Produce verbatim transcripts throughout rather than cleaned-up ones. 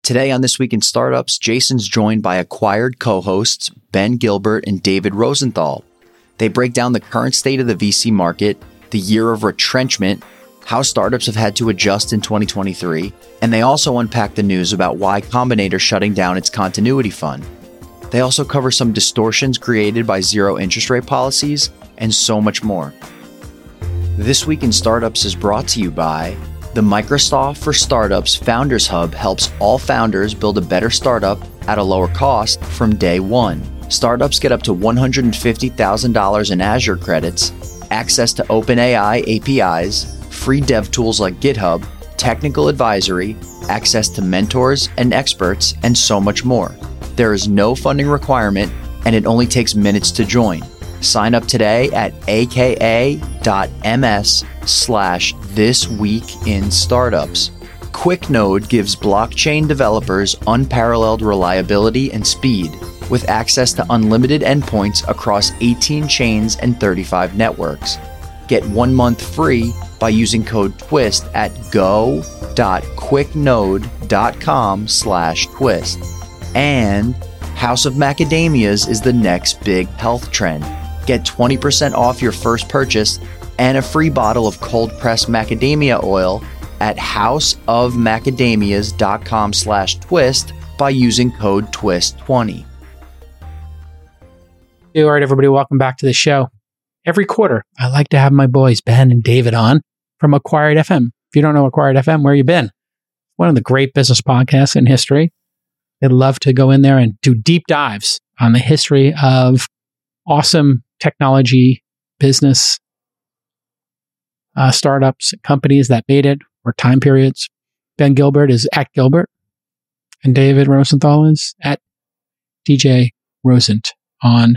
Today on This Week in Startups, Jason's joined by Acquired co-hosts Ben Gilbert and David Rosenthal. They break down the current state of the V C market, the year of retrenchment, how startups have had to adjust in twenty twenty-three, and they also unpack the news about why Combinator shutting down its continuity fund. They also cover some distortions created by zero interest rate policies and so much more. This Week in Startups is brought to you by the Microsoft for Startups Founders Hub helps all founders build a better startup at a lower cost from day one. Startups get up to one hundred fifty thousand dollars in Azure credits, access to OpenAI A P Is, free dev tools like GitHub, technical advisory, access to mentors and experts, and so much more. There is no funding requirement, and it only takes minutes to join. Sign up today at aka.ms slash this week in startups. QuickNode gives blockchain developers unparalleled reliability and speed with access to unlimited endpoints across eighteen chains and thirty-five networks. Get one month free by using code TWIST at go.quicknode.com slash twist. And House of Macadamias is the next big health trend. Get twenty percent off your first purchase and a free bottle of cold-pressed macadamia oil at houseofmacadamias.com slash twist by using code twist twenty. Hey, all right, everybody, welcome back to the show. Every quarter, I like to have my boys, Ben and David, on from Acquired F M. If you don't know Acquired F M, where you been? One of the great business podcasts in history. They'd love to go in there and do deep dives on the history of awesome technology, business, uh, startups, companies that made it, or time periods. Ben Gilbert is at Gilbert, and David Rosenthal is at D J Rosent on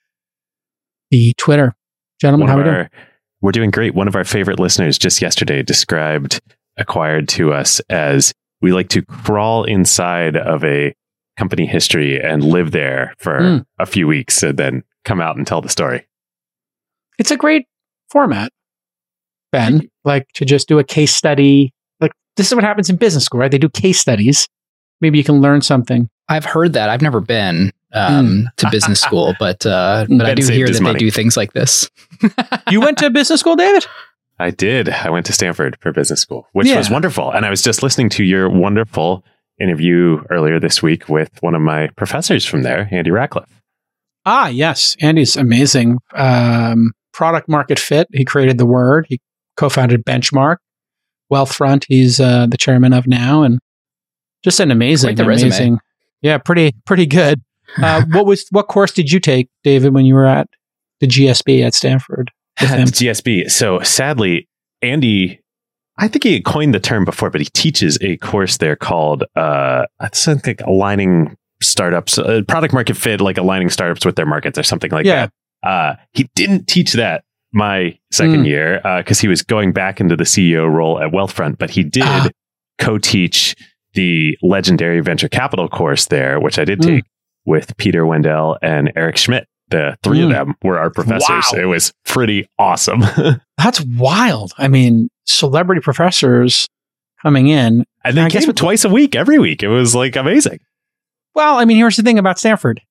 the Twitter. Gentlemen, One how are we our, doing? We're doing great. One of our favorite listeners just yesterday described Acquired to us as we like to crawl inside of a company history and live there for mm. a few weeks and then come out and tell the story. It's a great format, Ben, like to just do a case study. Like this is what happens in business school, right? They do case studies. Maybe you can learn something. I've heard that. I've never been um, mm. to business school, but uh, but Ben I do hear that money. They do things like this. You went to business school, David? I did. I went to Stanford for business school, which yeah. was wonderful. And I was just listening to your wonderful interview earlier this week with one of my professors from there, Andy Ratcliffe. Ah, yes. Andy's amazing. Um, product market fit. He created The Word. He co-founded Benchmark. Wealthfront, he's uh, the chairman of now. And just an amazing, the amazing. Resume. Yeah, pretty, pretty good. Uh, what was what course did you take, David, when you were at the G S B at Stanford? At G S B. So sadly, Andy, I think he had coined the term before, but he teaches a course there called, uh, I think, aligning startups, uh, product market fit, like aligning startups with their markets or something like yeah. that. Uh, he didn't teach that my second mm. year because uh, he was going back into the C E O role at Wealthfront, but he did ah. co-teach the legendary venture capital course there, which I did take mm. with Peter Wendell and Eric Schmidt. The three mm. of them were our professors. Wow. It was pretty awesome. That's wild. I mean, celebrity professors coming in. And they I came guess twice a week, every week. It was like amazing. Well, I mean, here's the thing about Stanford.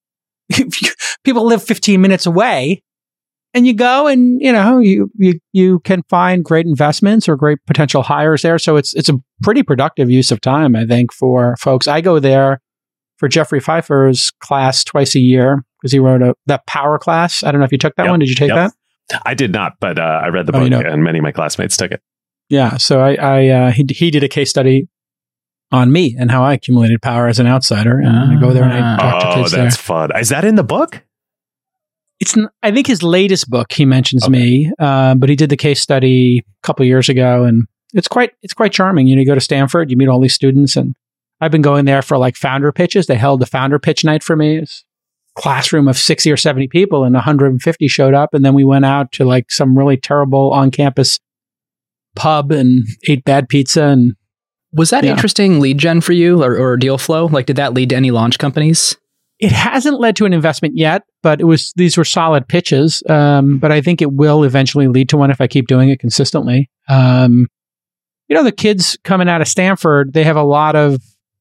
People live fifteen minutes away and you go and, you know, you, you, you can find great investments or great potential hires there. So it's, it's a pretty productive use of time, I think, for folks. I go there for Jeffrey Pfeiffer's class twice a year because he wrote a that power class. I don't know if you took that yep. one. Did you take yep. that? I did not, but uh, I read the book oh, you know. and many of my classmates took it. Yeah. So I, I uh, he, he did a case study on me and how I accumulated power as an outsider. And uh, I go there and I talk oh, to kids there. Oh, that's there. fun. Is that in the book? It's, I think his latest book, he mentions okay. me, uh, but he did the case study a couple years ago, and it's quite, it's quite charming. You know, you go to Stanford, you meet all these students, and I've been going there for like founder pitches. They held a founder pitch night for me. It's a classroom of sixty or seventy people, and one hundred fifty showed up, and then we went out to like some really terrible on-campus pub and ate bad pizza. And was that yeah. interesting lead gen for you, or, or deal flow? Like, did that lead to any launch companies? It hasn't led to an investment yet, but it was these were solid pitches. Um, but I think it will eventually lead to one if I keep doing it consistently. Um, you know, the kids coming out of Stanford, they have a lot of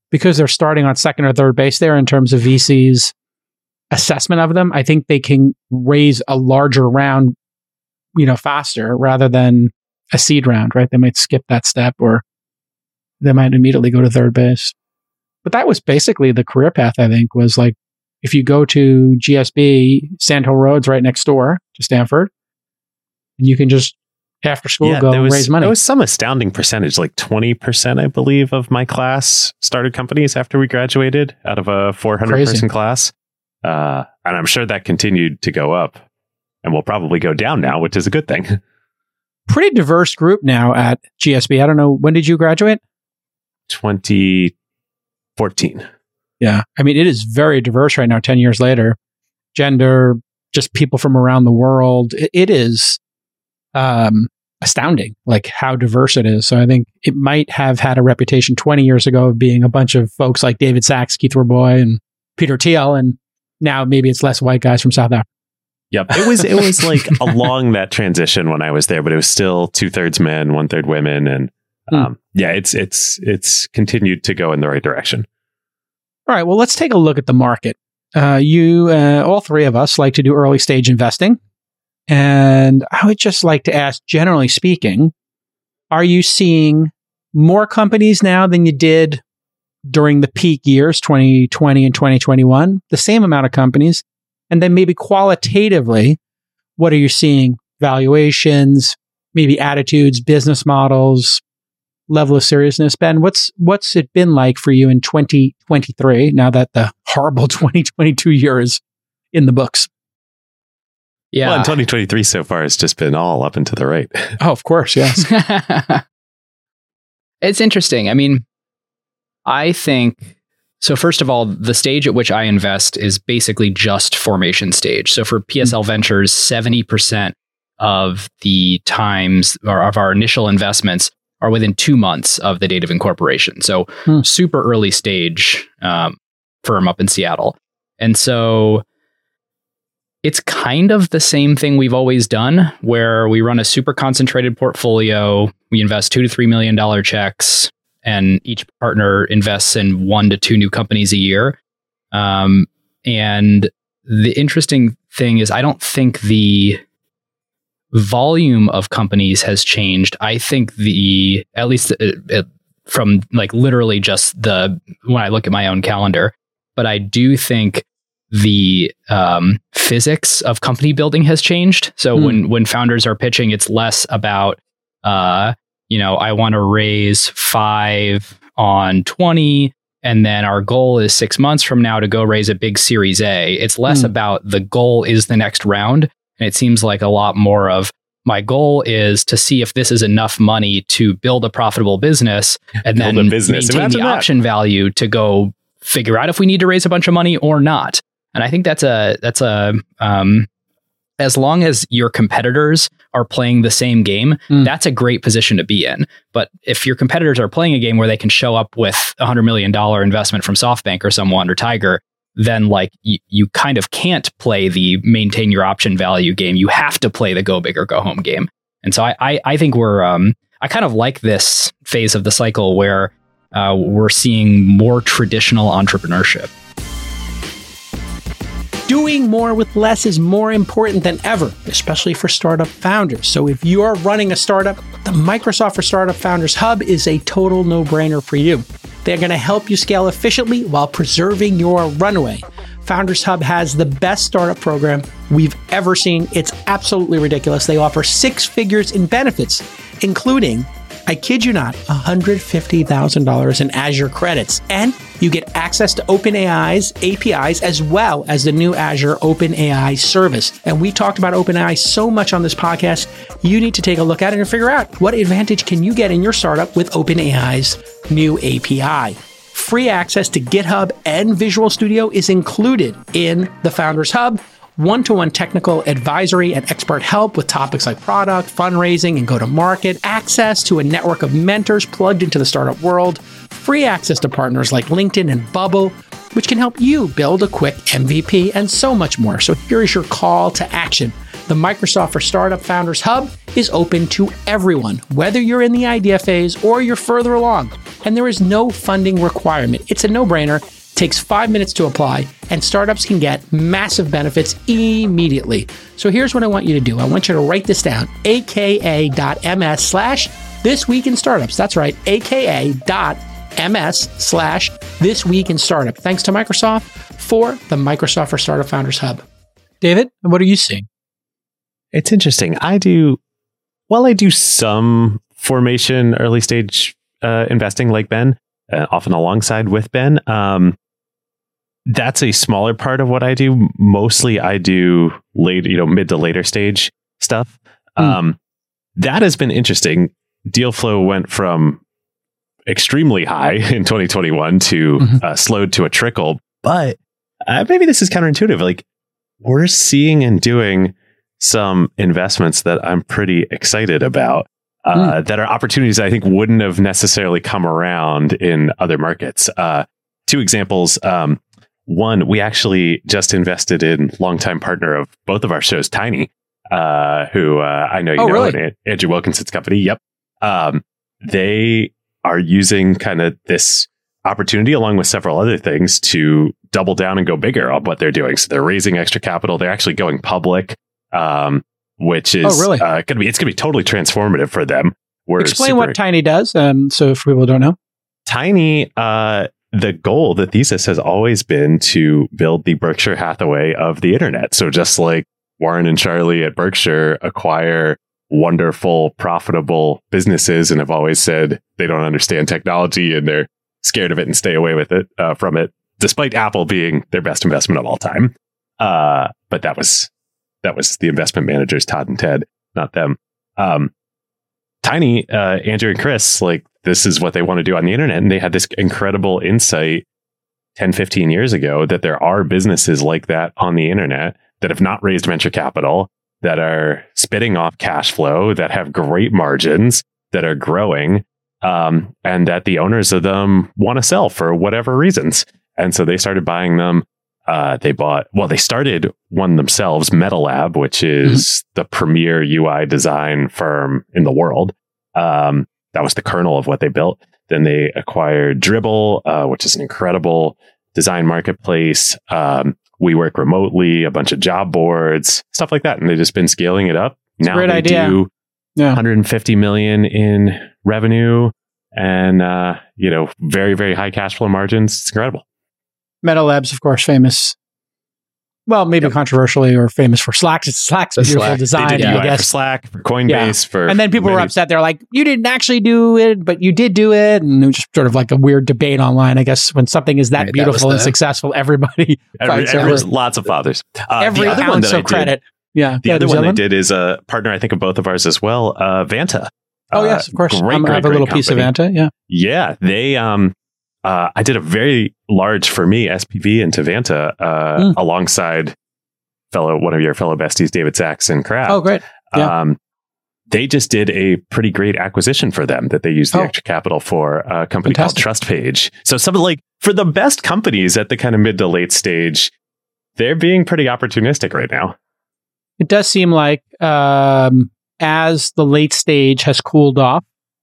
because they're starting on second or third base there in terms of V C's assessment of them, I think they can raise a larger round, you know, faster rather than a seed round, right? They might skip that step or they might immediately go to third base. But that was basically the career path, I think, was like, if you go to G S B, Sandhill Road's right next door to Stanford, and you can just, after school, yeah, go there was, raise money. There was some astounding percentage, like twenty percent, I believe, of my class started companies after we graduated out of a four hundred Crazy. person class. Uh, and I'm sure that continued to go up and will probably go down now, which is a good thing. Pretty diverse group now at G S B. I don't know, when did you graduate? twenty fourteen. Yeah. I mean, it is very diverse right now, ten years later. Gender, just people from around the world. It, it is um, astounding, like how diverse it is. So I think it might have had a reputation twenty years ago of being a bunch of folks like David Sachs, Keith Roboy, and Peter Thiel. And now maybe it's less white guys from South Africa. Yep. It was, it was like along that transition when I was there, but it was still two thirds men, one third women. And um, mm. yeah, it's, it's, it's continued to go in the right direction. All right, well, let's take a look at the market. Uh, you, uh, all three of us, like to do early stage investing. And I would just like to ask, generally speaking, are you seeing more companies now than you did during the peak years, twenty twenty and twenty twenty-one? The same amount of companies? And then maybe qualitatively, what are you seeing? Valuations, maybe attitudes, business models, level of seriousness. Ben, what's what's it been like for you in twenty twenty-three, now that the horrible twenty twenty-two year is in the books? Yeah. Well, in twenty twenty-three so far, it's just been all up and to the right. Oh, of course, yes. It's interesting. I mean, I think, so first of all, the stage at which I invest is basically just formation stage. So for P S L mm-hmm. Ventures, seventy percent of the times or of our initial investments are within two months of the date of incorporation. So hmm. super early stage um, firm up in Seattle. And so it's kind of the same thing we've always done, where we run a super concentrated portfolio. We invest two to three million dollar checks, and each partner invests in one to two new companies a year. Um, and the interesting thing is, I don't think the volume of companies has changed. I think the, at least it, it, from like literally just the, when I look at my own calendar, but I do think the um, physics of company building has changed. So mm. when, when founders are pitching, it's less about, uh, you know, I want to raise five on twenty, and then our goal is six months from now to go raise a big Series A. It's less mm. about the goal is the next round. And it seems like a lot more of, my goal is to see if this is enough money to build a profitable business, and build then business. maintain Imagine the that. option value to go figure out if we need to raise a bunch of money or not. And I think that's a, that's a, um, as long as your competitors are playing the same game, mm. that's a great position to be in. But if your competitors are playing a game where they can show up with a hundred million dollar investment from SoftBank or someone or Tiger, then like you, you kind of can't play the maintain your option value game. You have to play the go big or go home game. And so I, I, I think we're, um, I kind of like this phase of the cycle where uh, we're seeing more traditional entrepreneurship. Doing more with less is more important than ever, especially for startup founders. So if you are running a startup, the Microsoft for Startup Founders Hub is a total no-brainer for you. They're going to help you scale efficiently while preserving your runway. Founders Hub has the best startup program we've ever seen. It's absolutely ridiculous. They offer six figures in benefits, including, I kid you not, one hundred fifty thousand dollars in Azure credits. And you get access to OpenAI's A P Is as well as the new Azure OpenAI service. And we talked about OpenAI so much on this podcast, you need to take a look at it and figure out what advantage can you get in your startup with OpenAI's new A P I. Free access to GitHub and Visual Studio is included in the Founders Hub. One-to-one technical advisory and expert help with topics like product, fundraising, and go-to-market, access to a network of mentors plugged into the startup world, free access to partners like LinkedIn and Bubble, which can help you build a quick M V P, and so much more. So here is your call to action. The Microsoft for Startup Founders Hub is open to everyone, whether you're in the idea phase or you're further along. and there is no funding requirement. It's a no-brainer, takes five minutes to apply, and startups can get massive benefits immediately. So here's what I want you to do. I want you to write this down, aka.ms slash This Week in Startups. That's right, aka.ms slash This Week in Startup. Thanks to Microsoft for the Microsoft for Startup Founders Hub. David, what are you seeing? It's interesting. I do, while I do some formation early stage uh, investing like Ben, uh, often alongside with Ben, um, that's a smaller part of what I do. Mostly I do late, you know, mid to later stage stuff. Mm. Um, that has been interesting. Deal flow went from extremely high in twenty twenty-one to mm-hmm. uh, slowed to a trickle. But uh, maybe this is counterintuitive. Like, we're seeing and doing some investments that I'm pretty excited about uh, mm. that are opportunities that I think wouldn't have necessarily come around in other markets. Uh, two examples. Um, one, we actually just invested in longtime partner of both of our shows, Tiny, uh, who uh, I know you oh, know, really? Andrew Wilkinson's company. Yep. Um, they are using kind of this opportunity along with several other things to double down and go bigger on what they're doing. So they're raising extra capital. They're actually going public, um, which is oh, really? uh, going to be, it's going to be totally transformative for them. We're Explain super, what Tiny does. Um, so if people don't know. Tiny, uh, the goal, the thesis has always been to build the Berkshire Hathaway of the internet. So just like Warren and Charlie at Berkshire acquire wonderful, profitable businesses and have always said they don't understand technology and they're scared of it and stay away with it uh, from it, despite Apple being their best investment of all time. Uh, but that was that was the investment managers, Todd and Ted, not them. Um, Tiny, uh, Andrew and Chris, like, this is what they want to do on the internet. And they had this incredible insight ten, fifteen years ago that there are businesses like that on the internet that have not raised venture capital, that are spitting off cash flow, that have great margins, that are growing, um, and that the owners of them want to sell for whatever reasons. And so they started buying them. Uh, they bought, well, they started one themselves, MetaLab, which is mm-hmm. the premier U I design firm in the world. Um, that was the kernel of what they built. Then they acquired Dribbble, uh, which is an incredible design marketplace. Um, we work remotely, a bunch of job boards, stuff like that. And they've just been scaling it up. It's now a great they idea. do yeah. one hundred fifty million in revenue and, uh, you know, very, very high cash flow margins. It's incredible. MetaLabs, of course, famous. Well, maybe yep. controversially or famous for Slack. Slack's a beautiful Slack. design, they did I U I guess. For Slack, for Coinbase, yeah. for... And then people many... were upset. They're like, you didn't actually do it, but you did do it. And it was just sort of like a weird debate online. I guess when something is that right, beautiful that and the... successful, everybody every, fights every, over Lots of fathers. Uh, every ounce of credit. Did, yeah. The yeah, other one they did is a partner, I think, of both of ours as well, uh, Vanta. Oh, uh, yes, of course. Great, I'm, great, I have a little piece of Vanta, yeah. Yeah, they... um. Uh, I did a very large, for me, S P V into Vanta uh, mm. alongside fellow one of your fellow besties, David Sachs and Kraft. Oh, great. Yeah. Um, they just did a pretty great acquisition for them that they used the oh. extra capital for, a company Fantastic. called TrustPage. So something like, for the best companies at the kind of mid to late stage, they're being pretty opportunistic right now. It does seem like um, as the late stage has cooled off,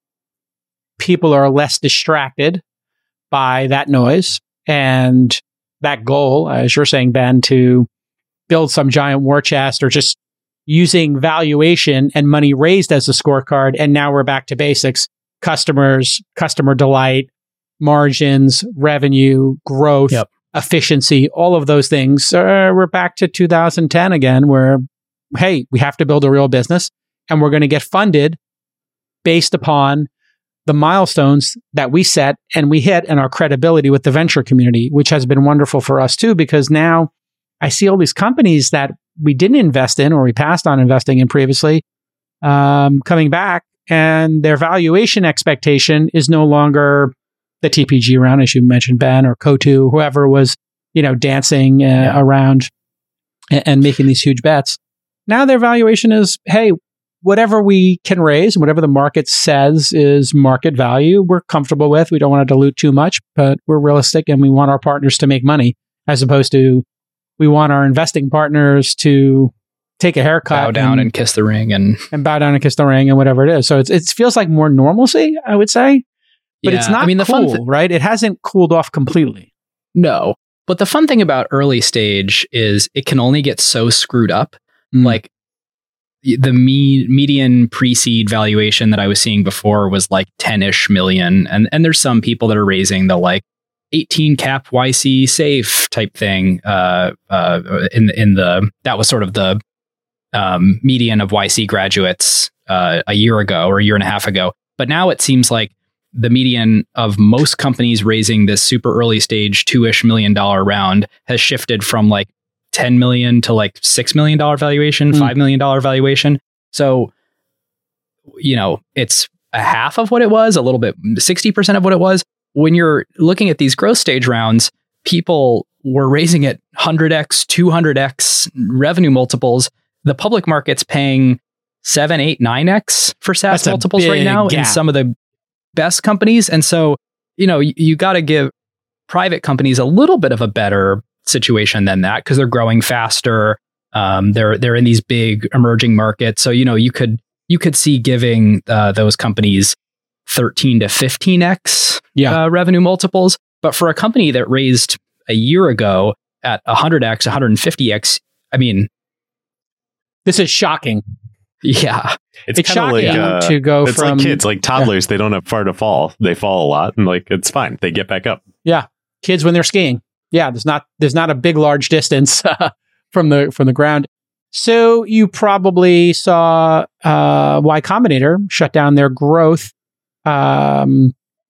people are less distracted by that noise and that goal, as you're saying, Ben, to build some giant war chest or just using valuation and money raised as a scorecard. And now we're back to basics: customers, customer delight, margins, revenue, growth, yep. efficiency, all of those things. Uh, we're back to two thousand ten again, where, hey, we have to build a real business and we're going to get funded based upon the milestones that we set and we hit and our credibility with the venture community, which has been wonderful for us too, because now I see all these companies that we didn't invest in or we passed on investing in previously um, coming back, and their valuation expectation is no longer the T P G round, as you mentioned, Ben, or Coatue, whoever was, you know, dancing uh, yeah. around and, and making these huge bets. Now their valuation is, hey, whatever we can raise, whatever the market says is market value, we're comfortable with. We don't want to dilute too much, but we're realistic and we want our partners to make money, as opposed to we want our investing partners to take a haircut, bow down and, and kiss the ring, and and bow down and kiss the ring, and whatever it is. So it's, it feels like more normalcy, I would say. But Yeah, it's not I mean, the cool, fun thi- right? It hasn't cooled off completely. No. But the fun thing about early stage is it can only get so screwed up. Mm. Like the me- median pre-seed valuation that I was seeing before was like ten-ish million. And, and there's some people that are raising the like eighteen cap Y C safe type thing. Uh, uh, in, in the, that was sort of the um, median of Y C graduates uh, a year ago or a year and a half ago. But now it seems like the median of most companies raising this super early stage two-ish million dollar round has shifted from like ten million to like six million dollar valuation, Mm. five million dollar valuation. So, you know, it's a half of what it was, a little bit, sixty percent of what it was. When you're looking at these growth stage rounds, people were raising at one hundred x, two hundred x revenue multiples. The public market's paying seven, eight, nine x for SaaS That's a multiples right big now in gap. some of the best companies. And so, you know, you, you got to give private companies a little bit of a better situation than that because they're growing faster. Um, they're they're in these big emerging markets. So, you know, you could you could see giving uh, those companies thirteen to fifteen x Yeah. uh, revenue multiples. But for a company that raised a year ago at one hundred x, one hundred fifty x, I mean, This is shocking. It's, yeah. It's kind of shocking like uh, to go it's from like kids, like toddlers. They don't have far to fall. They fall a lot, and like it's fine. They get back up. yeah, kids when they're skiing. Yeah, there's not there's not a big large distance from the from the ground. So you probably saw uh, Y Combinator shut down their growth um,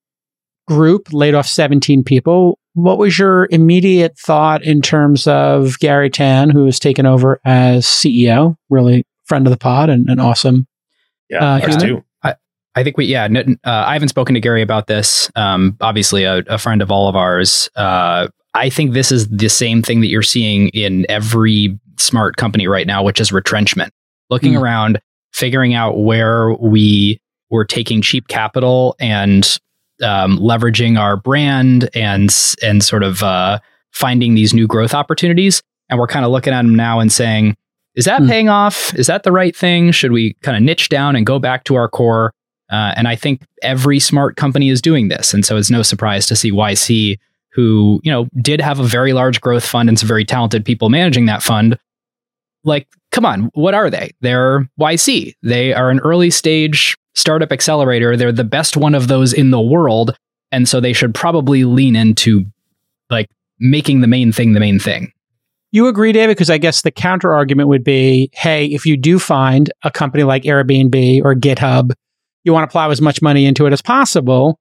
group, laid off seventeen people. What was your immediate thought in terms of Gary Tan, who has taken over as C E O? Really friend of the pod and an awesome. Yeah, Uh, ours human? too. I think we, yeah, n- uh, I haven't spoken to Gary about this. Um, obviously, a, a friend of all of ours. Uh, I think this is the same thing that you're seeing in every smart company right now, which is retrenchment. Looking Mm. around, figuring out where we were taking cheap capital and um, leveraging our brand and and sort of uh, finding these new growth opportunities. And we're kind of looking at them now and saying, is that Mm. paying off? Is that the right thing? Should we kind of niche down and go back to our core? Uh, and I think every smart company is doing this. And so it's no surprise to see Y C, who, you know, did have a very large growth fund and some very talented people managing that fund. Like, come on, what are they? They're Y C. They are an early stage startup accelerator. They're the best one of those in the world. And so they should probably lean into like making the main thing the main thing. You agree, David? Because I guess the counter argument would be, hey, if you do find a company like Airbnb or GitHub, you want to plow as much money into it as possible.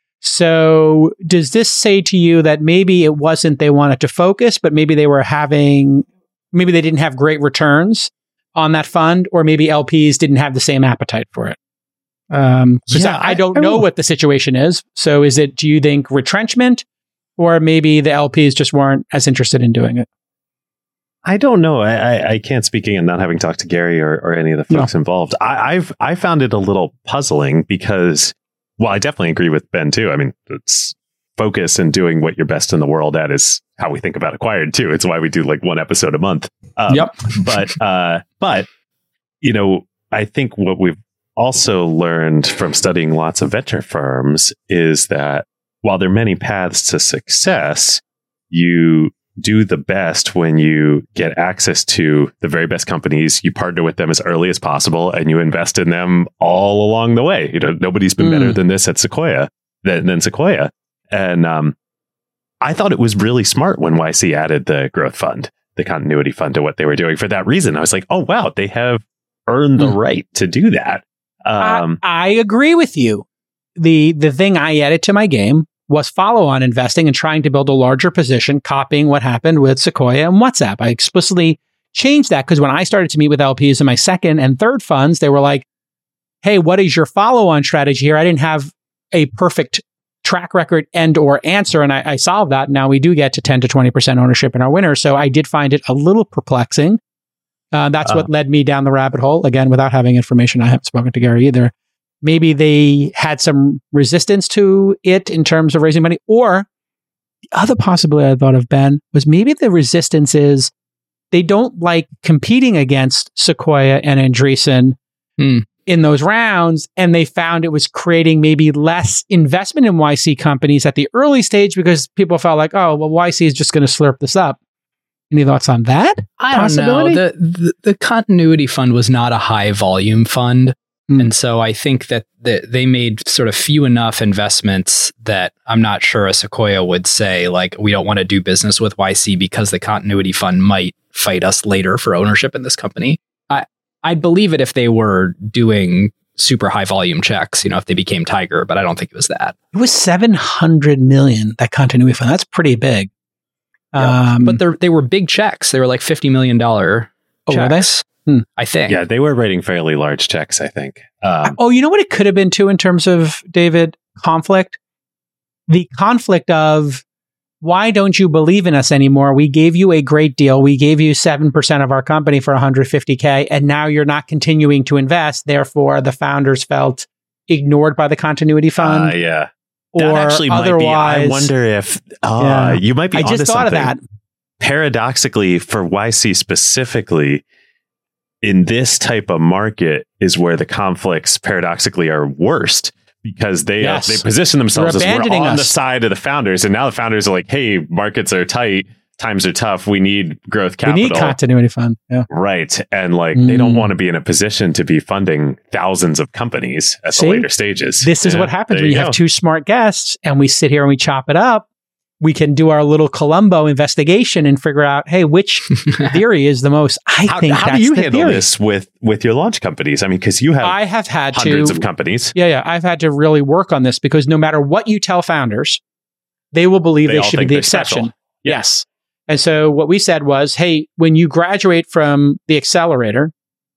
So does this say to you that maybe it wasn't they wanted to focus, but maybe they were having, maybe they didn't have great returns on that fund, or maybe L Ps didn't have the same appetite for it? Um, because Yeah, I, I I- don't I know will- what the situation is. So is it, do you think retrenchment, or maybe the L Ps just weren't as interested in doing it? I don't know. I, I, I can't speak again, not having talked to Gary or, or any of the folks involved. I, I've I found it a little puzzling because, well, I definitely agree with Ben too. I mean, it's focus and doing what you're best in the world at is how we think about Acquired too. It's why we do like one episode a month. Um, Yep. But uh, but you know, I think what we've also learned from studying lots of venture firms is that while there are many paths to success, you do the best when you get access to the very best companies, you partner with them as early as possible, and you invest in them all along the way. You know, nobody's been Mm. better than this at Sequoia than, than Sequoia. And um, I thought it was really smart when Y C added the growth fund, the continuity fund, to what they were doing for that reason. I was like, oh, wow, they have earned the Mm. right to do that. Um, I, I agree with you. The the thing I added to my game was follow-on investing and trying to build a larger position, copying what happened with Sequoia and WhatsApp. I explicitly changed that because when I started to meet with L Ps in my second and third funds, they were like, hey, what is your follow-on strategy here? I didn't have a perfect track record and or answer, and I, I solved that. Now we do get to ten to twenty percent ownership in our winners. So I did find it a little perplexing. Uh, that's Uh. what led me down the rabbit hole. Again, without having information, I haven't spoken to Gary either. Maybe they had some resistance to it in terms of raising money. Or the other possibility I thought of, Ben, was maybe the resistance is they don't like competing against Sequoia and Andreessen Hmm. in those rounds, and they found it was creating maybe less investment in Y C companies at the early stage because people felt like, oh, well, Y C is just going to slurp this up. Any thoughts on that? I don't know. The, the the continuity fund was not a high volume fund. Mm. And so I think that the, they made sort of few enough investments that I'm not sure a Sequoia would say, like, we don't want to do business with Y C because the continuity fund might fight us later for ownership in this company. I, I'd believe it if they were doing super high volume checks, you know, if they became Tiger, but I don't think it was that. It was seven hundred million, that continuity fund. That's pretty big. Yeah. Um, but they they were big checks. They were like fifty million dollars oh, checks, hmm. I think. Yeah, they were writing fairly large checks, I think. Um, oh, you know what it could have been too in terms of, David, conflict? The conflict of, why don't you believe in us anymore? We gave you a great deal. We gave you seven percent of our company for one hundred fifty K, and now you're not continuing to invest. Therefore, the founders felt ignored by the continuity fund. Uh, yeah. Or that actually might be. I wonder if uh, yeah. you might be. I just thought something. of that. Paradoxically, for Y C specifically, in this type of market is where the conflicts paradoxically are worst. Because they yes. uh, they position themselves They're as we're on us. the side of the founders, and now the founders are like, "Hey, markets are tight, times are tough. We need growth capital. We need continuity fund, yeah, right." And like, mm. they don't want to be in a position to be funding thousands of companies at See? the later stages. This is yeah, what happens when you you go. have two smart guests, and we sit here and we chop it up. We can do our little Columbo investigation and figure out, hey, which theory is the most. I how, think how that's do you the handle theory. this with with your launch companies? I mean, because you have I have had hundreds to, of companies. Yeah, yeah. I've had to really work on this because no matter what you tell founders, they will believe They they, all should be think the they're exception. special. Yes. And so what we said was, hey, when you graduate from the accelerator,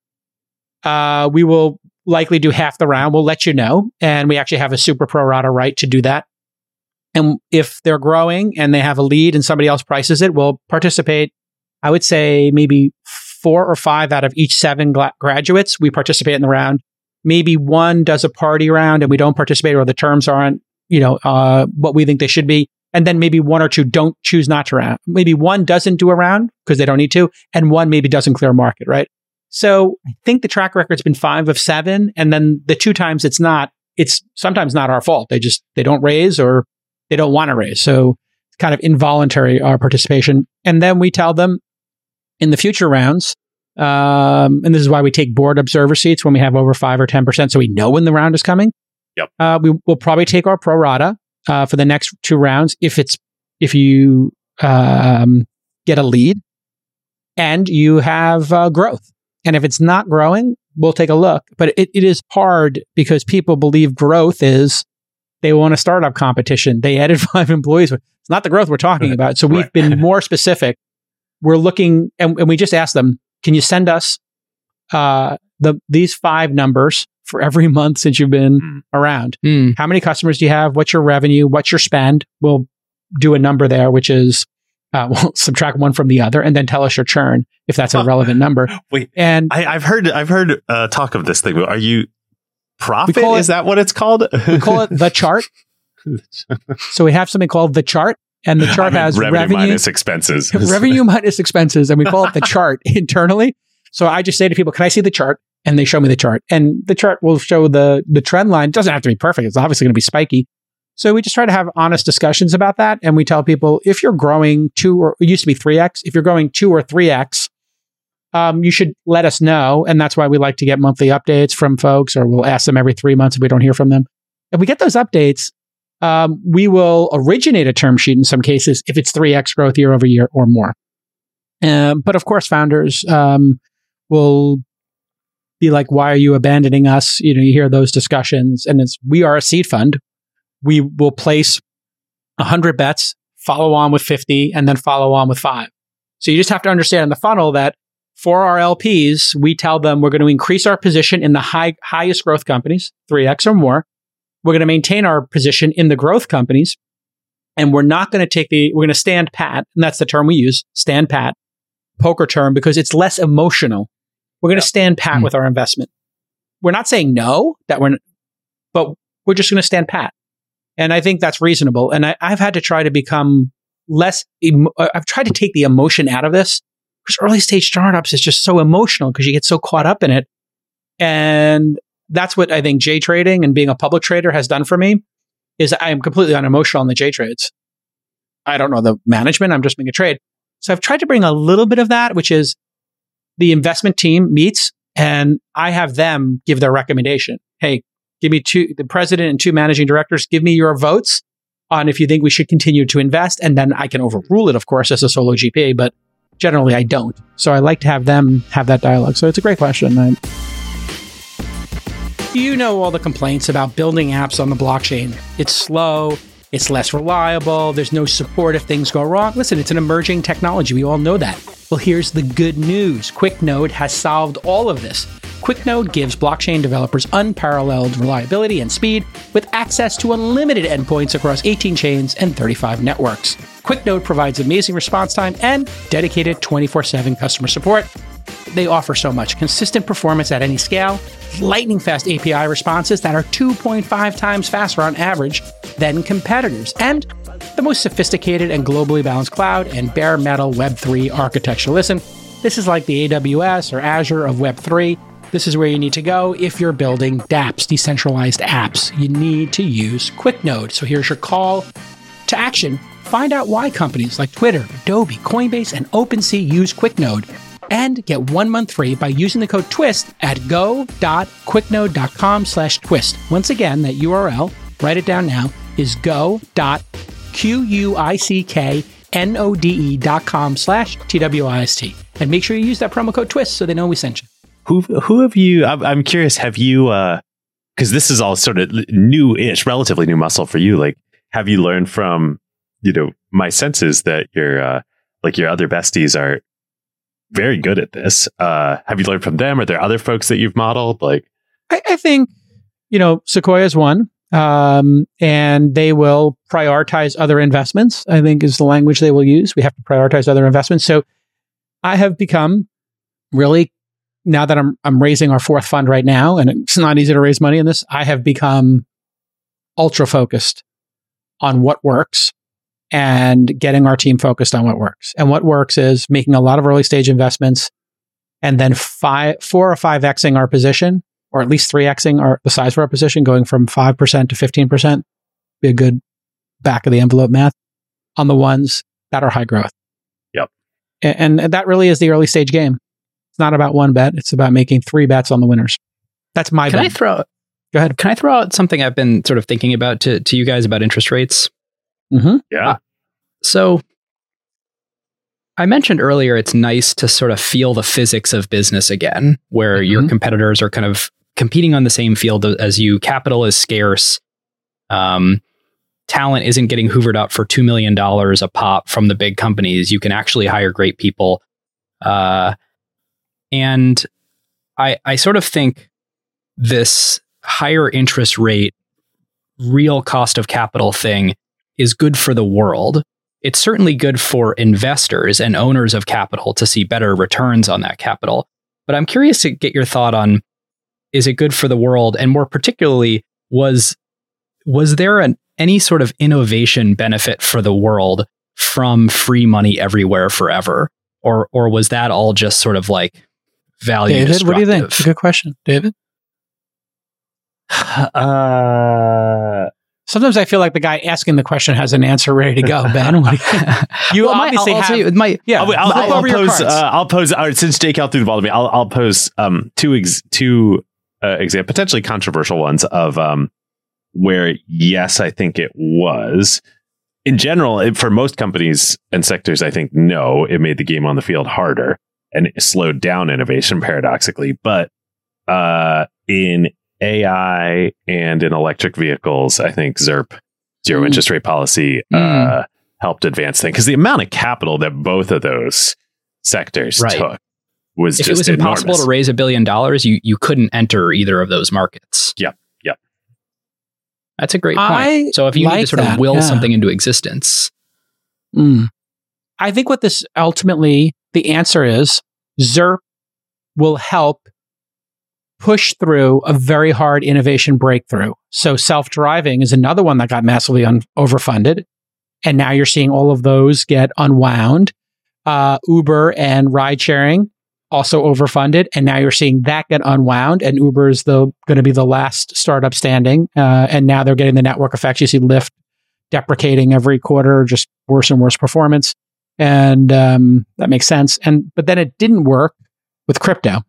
uh, we will likely do half the round. We'll let you know. And we actually have a super pro rata right to do that. And if they're growing and they have a lead and somebody else prices it, we'll participate. I would say maybe four or five out of each seven gra- graduates, we participate in the round. Maybe one does a party round and we don't participate, or the terms aren't, you know, uh, what we think they should be. And then maybe one or two don't choose not to round. Maybe one doesn't do a round because they don't need to, and one maybe doesn't clear market, right? So I think the track record's been five of seven. And then the two times it's not, it's sometimes not our fault. They just, they don't raise or they don't want to raise. So it's kind of involuntary, our participation. And then we tell them in the future rounds, um, and this is why we take board observer seats when we have over five or ten percent. So we know when the round is coming. Yep. Uh, we will probably take our pro rata uh, for the next two rounds if it's, if you um, get a lead and you have uh, growth. And if it's not growing, we'll take a look. But it, it is hard because people believe growth is, they want a startup competition. They added five employees. It's not the growth we're talking about. So we've Right. been more specific. We're looking, and, and we just asked them, can you send us uh, the these five numbers for every month since you've been Mm. around? Mm. How many customers do you have? What's your revenue? What's your spend? We'll do a number there, which is, uh, we'll subtract one from the other and then tell us your churn if that's a relevant number. Wait, And I, I've heard I've heard uh, talk of this thing. Are you profit? We call it- Is that what it's called? we call it the chart. So we have something called the chart, and the chart I mean, has revenue, revenue, minus expenses. revenue minus expenses, and we call it the chart internally. So I just say to people, can I see the chart? And they show me the chart, and the chart will show the the trend line. It doesn't have to be perfect. It's obviously going to be spiky. So we just try to have honest discussions about that. And we tell people, if you're growing two, or it used to be three X, if you're growing two or three X, um, you should let us know. And that's why we like to get monthly updates from folks, or we'll ask them every three months if we don't hear from them. If we get those updates, um, we will originate a term sheet in some cases if it's three X growth year over year or more. Um, but of course, founders um, will be like, why are you abandoning us? You know, you hear those discussions, and it's, we are a seed fund. We will place one hundred bets, follow on with fifty, and then follow on with five. So you just have to understand in the funnel that for our L Ps, we tell them we're going to increase our position in the high, highest growth companies, three X or more. We're going to maintain our position in the growth companies, and we're not going to take the, we're going to stand pat, and that's the term we use, stand pat, poker term, because it's less emotional. We're going to stand pat Mm-hmm. with our investment. We're not saying no, that we're, but we're just going to stand pat. And I think that's reasonable. And I, I've had to try to become less, emo- I've tried to take the emotion out of this, because early stage startups is just so emotional because you get so caught up in it. And that's what I think J trading and being a public trader has done for me. Is I am completely unemotional on the J trades. I don't know the management. I'm just making a trade. So I've tried to bring a little bit of that, which is the investment team meets and I have them give their recommendation. Hey, give me two, the president and two managing directors, give me your votes on if you think we should continue to invest. And then I can overrule it, of course, as a solo G P A, but generally I don't. So I like to have them have that dialogue. So it's a great question. I, You know all the complaints about building apps on the blockchain. It's slow, it's less reliable, there's no support if things go wrong. Listen, it's an emerging technology. We all know that. Well, here's the good news. QuickNode has solved all of this. QuickNode gives blockchain developers unparalleled reliability and speed with access to unlimited endpoints across eighteen chains and thirty-five networks. QuickNode provides amazing response time and dedicated twenty-four seven customer support. They offer so much consistent performance at any scale, lightning fast A P I responses that are two point five times faster on average than competitors, and the most sophisticated and globally balanced cloud and bare metal Web three architecture. Listen, this is like the A W S or Azure of Web three. This is where you need to go if you're building dApps, decentralized apps. You need to use QuickNode. So here's your call to action. Find out why companies like Twitter, Adobe, Coinbase, and OpenSea use QuickNode. And get one month free by using the code TWIST at go.quicknode.com slash twist. Once again, that U R L, write it down now, is go.quicknode.com slash T-W-I-S-T. And make sure you use that promo code TWIST so they know we sent you. Who who have you, I'm, I'm curious, have you, uh, because this is all sort of new-ish, relatively new muscle for you, like, have you learned from, you know, my sense is that your, uh, like your other besties are very good at this. Uh, have you learned from them? Are there other folks that you've modeled? Like, I, I think, you know, Sequoia is one, um, and they will prioritize other investments, I think is the language they will use. We have to prioritize other investments. So I have become really, now that I'm I'm raising our fourth fund right now, and it's not easy to raise money in this, I have become ultra focused on what works and getting our team focused on what works. And what works is making a lot of early stage investments and then five, four or five Xing our position, or at least three Xing our, the size of our position, going from five percent to fifteen percent, be a good back of the envelope math on the ones that are high growth. Yep. And, and that really is the early stage game. It's not about one bet. It's about making three bets on the winners. That's my Can bet. I throw, Go ahead. Can I throw out something I've been sort of thinking about to, to you guys about interest rates? Mm-hmm. Yeah. Uh, so I mentioned earlier, it's nice to sort of feel the physics of business again, where mm-hmm. your competitors are kind of competing on the same field as you. Capital is scarce. Um, talent isn't getting hoovered up for two million dollars a pop from the big companies. You can actually hire great people. Uh, and I, I sort of think this higher interest rate, real cost of capital thing is good for the world. It's certainly good for investors and owners of capital to see better returns on that capital. But I'm curious to get your thought on, is it good for the world? And more particularly, was was there an, any sort of innovation benefit for the world from free money everywhere forever? Or or was that all just sort of like value David, destructive? what do you think? It's a good question. David? Uh, Sometimes I feel like the guy asking the question has an answer ready to go. Ben, what do you, you well, obviously my, I'll, have... I'll you, my, yeah, I'll, I'll, I'll, I'll pose. Uh, I'll pose. Uh, since Jake out through the ball to me, I'll, I'll pose um, two ex- two uh, exam potentially controversial ones of um, where yes, I think it was. In general, it, for most companies and sectors, I think no, it made the game on the field harder and it slowed down innovation paradoxically. But uh, in A I and in electric vehicles, I think ZIRP, zero mm. interest rate policy, mm. uh, helped advance things because the amount of capital that both of those sectors right. took was if just it was enormous. impossible to raise a billion dollars, you you couldn't enter either of those markets. Yep, yep. That's a great point. I so if you like need to sort that, of will yeah. something into existence, mm. I think what this ultimately the answer is, ZIRP will help push through a very hard innovation breakthrough. So self-driving is another one that got massively un- overfunded. And now you're seeing all of those get unwound. Uh, Uber and ride sharing also overfunded, and now you're seeing that get unwound, and Uber is the going to be the last startup standing, uh, and now they're getting the network effects. You see Lyft deprecating every quarter, just worse and worse performance, and um, that makes sense. And but then it didn't work with crypto,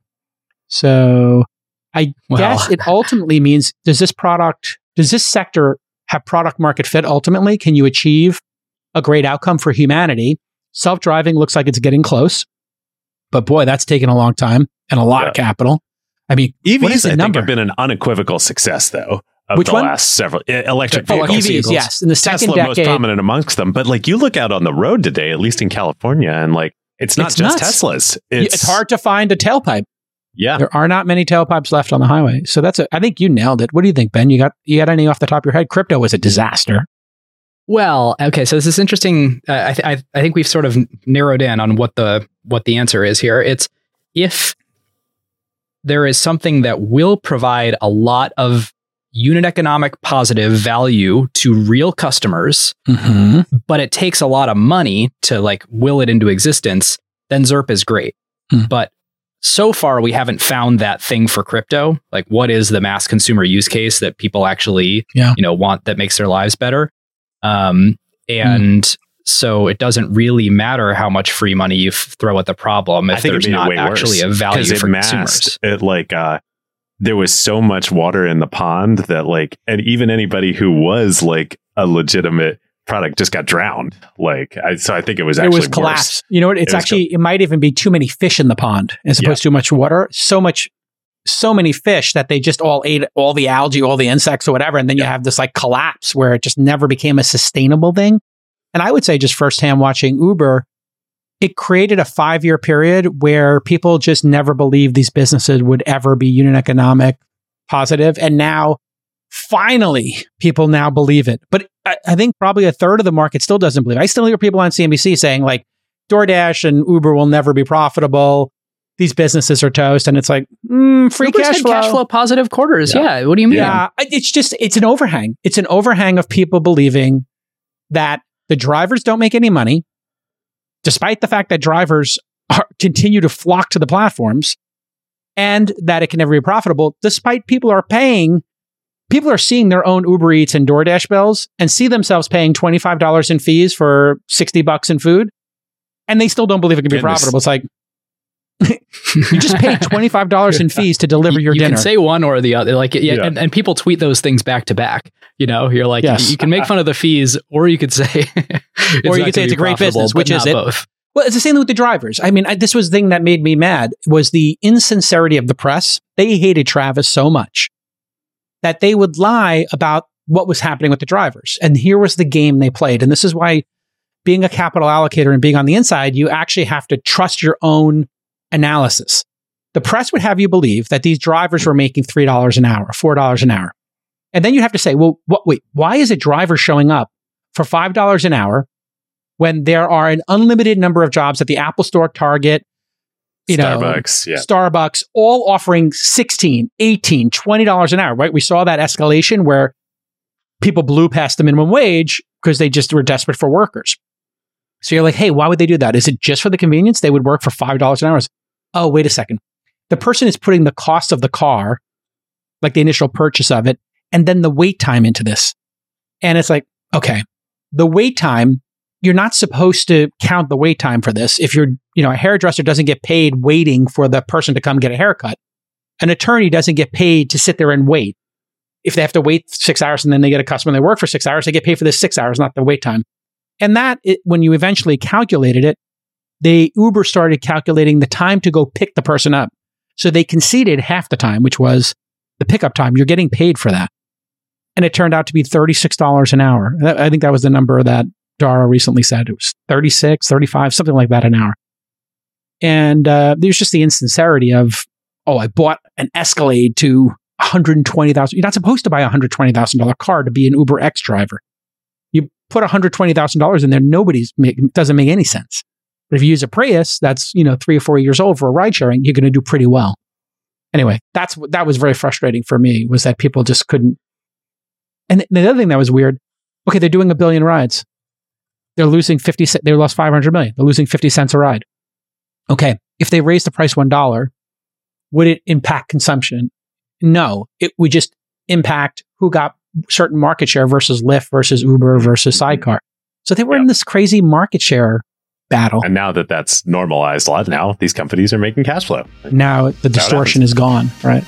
so I well. guess it ultimately means does this product, does this sector have product market fit? Ultimately, can you achieve a great outcome for humanity? Self-driving looks like it's getting close. But boy, that's taken a long time and a lot yeah. of capital. I mean, E Vs, what is the I number? think, have been an unequivocal success, though, of Which the one? last several uh, electric oh, vehicles. E Vs, yes. In the second Tesla decade, most prominent amongst them. But like you look out on the road today, at least in California, and like it's not it's just nuts. Teslas. It's, it's hard to find a tailpipe. Yeah, there are not many tailpipes left on the highway. So that's a, I think you nailed it. What do you think, Ben? You got you got any off the top of your head? Crypto was a disaster. Well, okay, so this is interesting. Uh, I, th- I, I think we've sort of narrowed in on what the what the answer is here. It's if there is something that will provide a lot of unit economic positive value to real customers, mm-hmm. but it takes a lot of money to like will it into existence, then Z E R P is great. Mm. But so far, we haven't found that thing for crypto. Like, what is the mass consumer use case that people actually, yeah. you know, want that makes their lives better? Um, and mm. so it doesn't really matter how much free money you f- throw at the problem if there's not actually a value for masked, consumers. It like uh, there was so much water in the pond that like, and even anybody who was like a legitimate product just got drowned. Like, I, so I think it was actually it was collapse. Worse. You know what? It's it actually co- it might even be too many fish in the pond as opposed yeah. to too much water. So much. So many fish that they just all ate all the algae, all the insects or whatever. And then yeah. you have this like collapse where it just never became a sustainable thing. And I would say just firsthand watching Uber, it created a five year period where people just never believed these businesses would ever be unit economic positive. And now finally people now believe it. But I, I think probably a third of the market still doesn't believe it. I still hear people on C N B C saying like DoorDash and Uber will never be profitable. These businesses are toast, and it's like mm, free Uber's cash had flow. cash flow positive quarters. Yeah. yeah, what do you mean? Yeah, it's just it's an overhang. It's an overhang of people believing that the drivers don't make any money, despite the fact that drivers are, continue to flock to the platforms, and that it can never be profitable. Despite people are paying, people are seeing their own Uber Eats and DoorDash bills and see themselves paying twenty-five dollars in fees for sixty bucks in food, and they still don't believe it can be Goodness. profitable. It's like. You just paid twenty-five dollars in fees to deliver your you dinner. You can say one or the other. Like, yeah, yeah. And, and people tweet those things back to back. You know, you're like, yes. you can make fun of the fees, or you could say, or you could say it's a great business, which is it? Both. Well, it's the same thing with the drivers. I mean, I, this was the thing that made me mad was the insincerity of the press. They hated Travis so much that they would lie about what was happening with the drivers. And here was the game they played. And this is why being a capital allocator and being on the inside, you actually have to trust your own analysis. The press would have you believe that these drivers were making three dollars an hour, four dollars an hour. And then you have to say, well, what, wait, why is a driver showing up for five dollars an hour when there are an unlimited number of jobs at the Apple Store, Target, you Starbucks, know, yeah. Starbucks, all offering sixteen, eighteen, twenty dollars an hour, right? We saw that escalation where people blew past the minimum wage because they just were desperate for workers. So you're like, hey, why would they do that? Is it just for the convenience? They would work for five dollars an hour. Oh, wait a second. The person is putting the cost of the car, like the initial purchase of it, and then the wait time into this. And it's like, okay, the wait time, you're not supposed to count the wait time for this. If you're, you know, a hairdresser doesn't get paid waiting for the person to come get a haircut. An attorney doesn't get paid to sit there and wait. If they have to wait six hours and then they get a customer and they work for six hours, they get paid for the six hours, not the wait time. And that, it, when you eventually calculated it, they Uber started calculating the time to go pick the person up. So they conceded half the time, which was the pickup time. You're getting paid for that. And it turned out to be thirty-six dollars an hour. I think that was the number that Dara recently said. It was thirty-six, thirty-five, something like that an hour. And uh, there's just the insincerity of, oh, I bought an Escalade to one hundred twenty thousand dollars. You're not supposed to buy a one hundred twenty thousand dollars car to be an Uber X driver. You put one hundred twenty thousand dollars in there, nobody's make, doesn't make any sense. But if you use a Prius that's, you know, three or four years old for a ride sharing, you're going to do pretty well. Anyway, that's that was very frustrating for me, was that people just couldn't. And the other thing that was weird, okay, they're doing a billion rides. They're losing fifty, they lost five hundred million. They're losing fifty cents a ride. Okay, if they raise the price one dollar, would it impact consumption? No, it would just impact who got certain market share versus Lyft versus Uber versus Sidecar. So they were Yep. in this crazy market share battle. And now that that's normalized a lot, now these companies are making cash flow. Now the distortion is gone, right?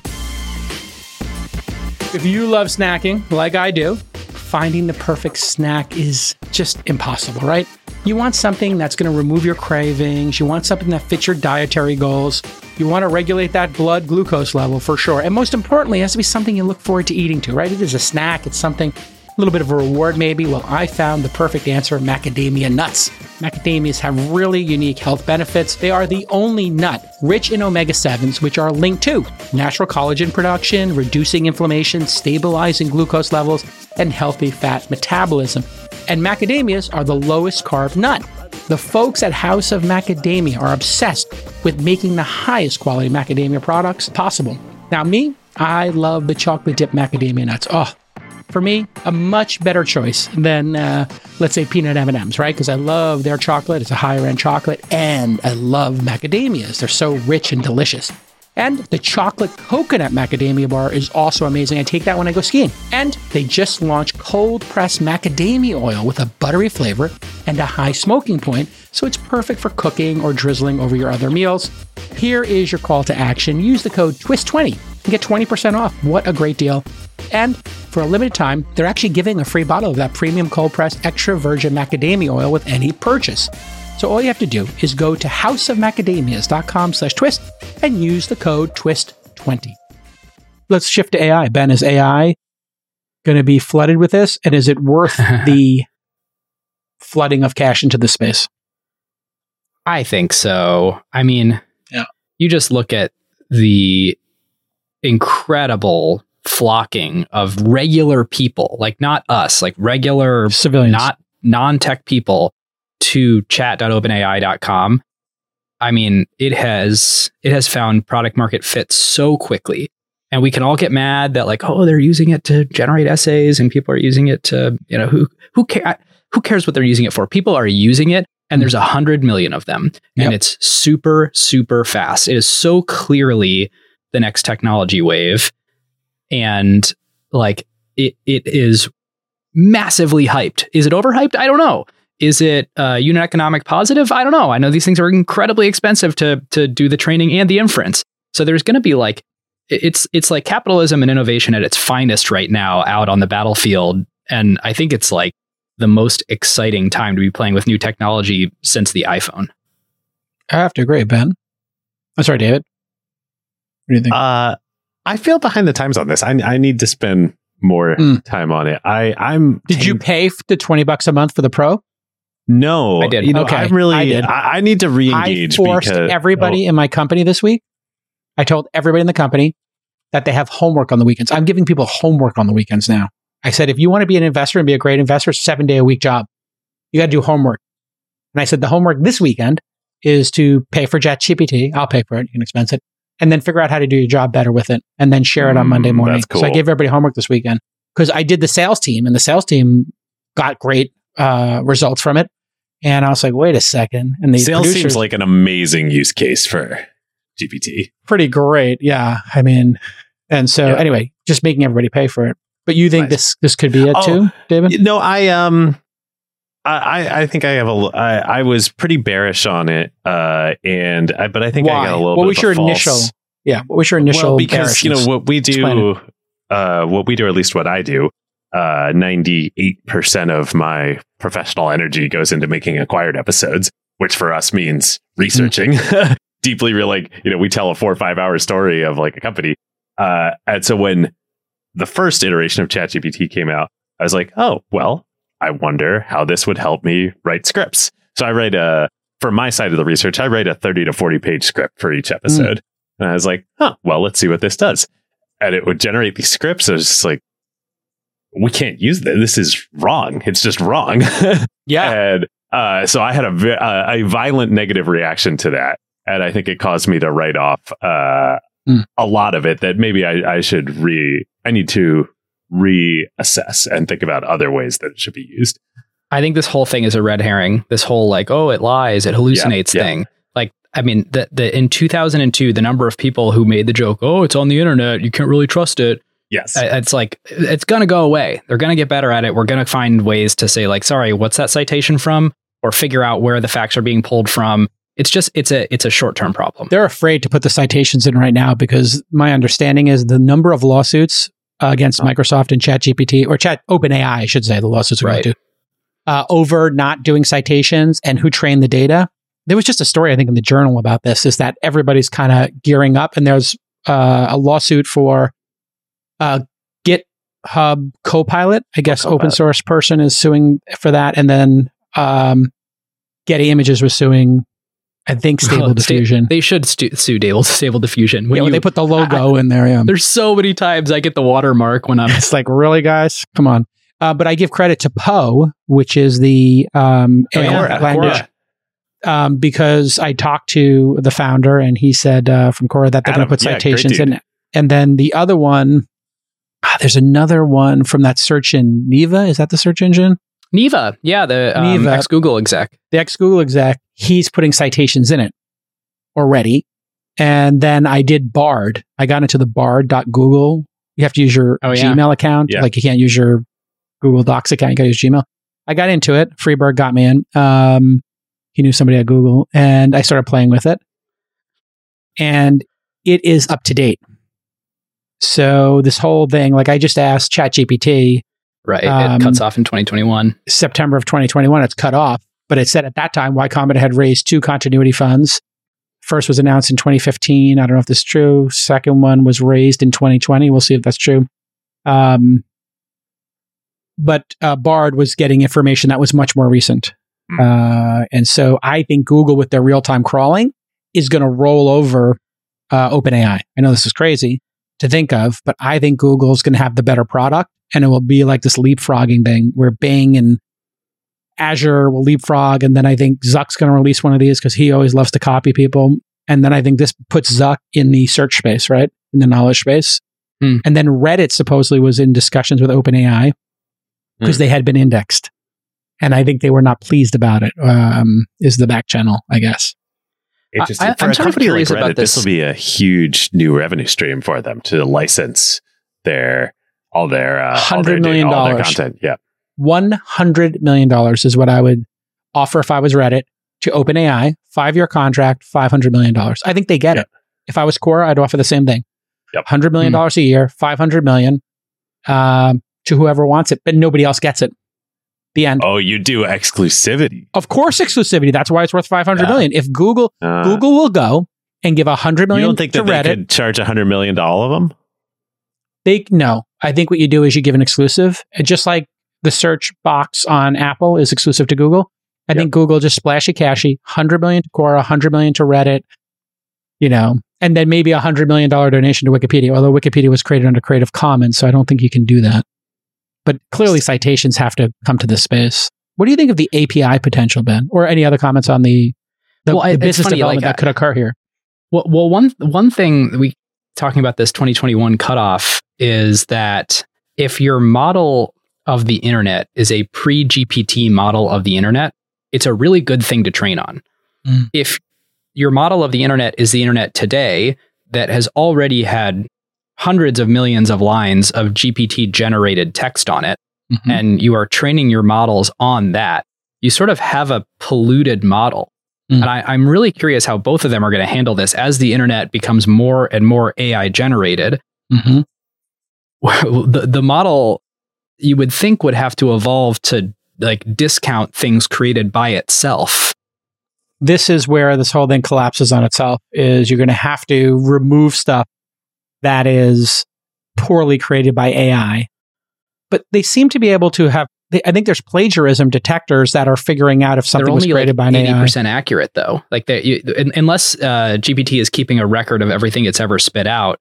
If you love snacking like I do, finding the perfect snack is just impossible, right? You want something that's going to remove your cravings. You want something that fits your dietary goals. You want to regulate that blood glucose level for sure. And most importantly, it has to be something you look forward to eating to, right? It is a snack. It's something, a little bit of a reward maybe. Well, I found the perfect answer, macadamia nuts. Macadamias have really unique health benefits. They are the only nut rich in omega sevens, which are linked to natural collagen production, reducing inflammation, stabilizing glucose levels, and healthy fat metabolism. And macadamias are the lowest carb nut. The folks at House of Macadamia are obsessed with making the highest quality macadamia products possible. Now, me, I love the chocolate dip macadamia nuts. Oh, for me, a much better choice than, uh, let's say, peanut M and M's, right? Because I love their chocolate. It's a higher end chocolate. And I love macadamias. They're so rich and delicious. And the chocolate coconut macadamia bar is also amazing. I take that when I go skiing. And they just launched cold pressed macadamia oil with a buttery flavor and a high smoking point, so it's perfect for cooking or drizzling over your other meals. Here is your call to action. Use the code twist twenty and get twenty percent off. What a great deal. And for a limited time, they're actually giving a free bottle of that premium cold pressed extra virgin macadamia oil with any purchase. So all you have to do is go to houseofmacadamias.com slash twist and use the code twist twenty. Let's shift to A I. Ben, is A I going to be flooded with this? And is it worth the flooding of cash into the space? I think so. I mean, yeah. You just look at the incredible flocking of regular people, like not us, like regular civilians, not non-tech people, to chat dot open A I dot com. I mean, it has it has found product market fit so quickly. And we can all get mad that like, oh, they're using it to generate essays and people are using it to, you know, who who care who cares what they're using it for? People are using it and there's a hundred million of them. Yep. And it's super, super fast. It is so clearly the next technology wave. And like it it is massively hyped. Is it overhyped? I don't know. Is it uh, unit economic positive? I don't know. I know these things are incredibly expensive to to do the training and the inference. So there's going to be like, it's it's like capitalism and innovation at its finest right now out on the battlefield. And I think it's like the most exciting time to be playing with new technology since the iPhone. I have to agree, Ben. I'm sorry, David. What do you think? Uh, I feel behind the times on this. I I need to spend more mm. time on it. I I'm. Did t- you pay the twenty bucks a month for the Pro? No, I did. You know, okay, I'm really. I, did. I, I need to re-engage. I forced because, everybody oh. in my company this week. I told everybody in the company that they have homework on the weekends. I'm giving people homework on the weekends now. I said, if you want to be an investor and be a great investor, it's a seven day a week job. You got to do homework. And I said, the homework this weekend is to pay for ChatGPT. I'll pay for it. You can expense it. And then figure out how to do your job better with it. And then share it on Monday morning. That's cool. So I gave everybody homework this weekend because I did the sales team and the sales team got great uh, results from it. And I was like, wait a second. And the sales producers, seems like an amazing use case for G P T. Pretty great. Yeah. I mean, and so yeah. anyway, just making everybody pay for it. But you think nice. this this could be it oh, too, David? No, I um I I think I have a I, I was pretty bearish on it. Uh and I but I think Why? I got a little what bit was of your a false, initial yeah, what was your initial well, because you know what we do uh what we do, or at least what I do, uh ninety-eight percent of my professional energy goes into making acquired episodes, which for us means researching mm. deeply real, like, you know, we tell a four or five hour story of like a company. Uh, and so when the first iteration of ChatGPT came out, I was like, oh, well, I wonder how this would help me write scripts. So I write a, for my side of the research, I write a thirty to forty page script for each episode. Mm. And I was like, huh, well, let's see what this does. And it would generate these scripts. I was just like, we can't use this. This is wrong. It's just wrong. Yeah. And uh, so I had a, a, a violent negative reaction to that. And I think it caused me to write off uh, mm. a lot of it that maybe I, I should re, I need to reassess and think about other ways that it should be used. I think this whole thing is a red herring. This whole like, oh, it lies, it hallucinates yeah, yeah. thing. Like, I mean, the, the in two thousand two, the number of people who made the joke, oh, it's on the internet, you can't really trust it. Yes. It's like, it's going to go away. They're going to get better at it. We're going to find ways to say like, sorry, what's that citation from? Or figure out where the facts are being pulled from. It's just, it's a, it's a short-term problem. They're afraid to put the citations in right now because my understanding is the number of lawsuits uh, against oh. Microsoft and ChatGPT, or Chat OpenAI, I should say, the lawsuits are right. going to, uh, over not doing citations and who trained the data. There was just a story, I think, in the Journal about this, is that everybody's kind of gearing up, and there's uh, a lawsuit for uh, GitHub Copilot. I guess Copilot. Open source person is suing for that, and then um, Getty Images was suing, I think, Stable well, Diffusion. They should stu- sue Stable Diffusion. When yeah, you, they put the logo I, in there. Yeah. There's so many times I get the watermark when I'm... It's like, really, guys? Come on. Uh, but I give credit to Poe, which is the um, oh, yeah, language. Quora. Um, because I talked to the founder and he said uh, from Quora that they're going to put yeah, citations in. And then the other one, ah, there's another one from that search in Neva. Is that the search engine? Neva. Yeah, the um, ex-Google exec. The ex-Google exec. He's putting citations in it already. And then I did Bard. I got into the bard dot google. You have to use your oh, yeah. Gmail account. Yeah. Like you can't use your Google Docs account. You got to use Gmail. I got into it. Freeberg got me in. Um, He knew somebody at Google, and I started playing with it. And it is up to date. So this whole thing, like I just asked ChatGPT. Right, um, it cuts off in twenty twenty-one. September of twenty twenty-one, it's cut off. But it said at that time, Y Combinator had raised two continuity funds. First was announced in twenty fifteen. I don't know if this is true. Second one was raised in twenty twenty. We'll see if that's true. Um, but uh, Bard was getting information that was much more recent. Uh, and so I think Google, with their real-time crawling, is going to roll over uh, OpenAI. I know this is crazy to think of, but I think Google's going to have the better product, and it will be like this leapfrogging thing where Bing and Azure will leapfrog, and then I think Zuck's going to release one of these because he always loves to copy people. And then I think this puts Zuck in the search space, right? In the knowledge space. Hmm. And then Reddit supposedly was in discussions with OpenAI because hmm. they had been indexed. And I think they were not pleased about it, um, is the back channel, I guess. Interesting. I, for I'm a trying to be company like curious about Reddit, this. This will be a huge new revenue stream for them to license their all their uh, one hundred million dollars. All their content. Yeah, one hundred million dollars is what I would offer if I was Reddit to OpenAI. Five-year contract, five hundred million dollars. I think they get yep. it. If I was Quora, I'd offer the same thing. Yep. one hundred million dollars mm. a year, five hundred million dollars um, to whoever wants it, but nobody else gets it. The end. Oh, you do exclusivity. Of course, exclusivity. That's why it's worth five hundred yeah. million. If Google uh, Google will go and give one hundred million you don't think to that Reddit, they could charge one hundred million to all of them? They no. I think what you do is you give an exclusive, and just like the search box on Apple is exclusive to Google. I yep. think Google just splashy cashy, one hundred million to Quora, one hundred million to Reddit, you know, and then maybe a one hundred million dollars donation to Wikipedia, although Wikipedia was created under Creative Commons, so I don't think you can do that. But clearly citations have to come to this space. What do you think of the A P I potential, Ben? Or any other comments on the, the, well, the business funny, development like, that could occur here? Well, well, one one thing we talking about this twenty twenty-one cutoff is that if your model of the internet is a pre-G P T model of the internet, it's a really good thing to train on. Mm. If your model of the internet is the internet today that has already had hundreds of millions of lines of G P T generated text on it, mm-hmm. and you are training your models on that, you sort of have a polluted model. Mm. And I, I'm really curious how both of them are going to handle this as the internet becomes more and more A I generated. Mm-hmm. the, the model you would think would have to evolve to like discount things created by itself. This is where this whole thing collapses on itself, is you're going to have to remove stuff that is poorly created by A I. But they seem to be able to have, they, I think there's plagiarism detectors that are figuring out if something was created like by an eighty percent A I. Accurate though. Like that, you, unless uh, G P T is keeping a record of everything it's ever spit out,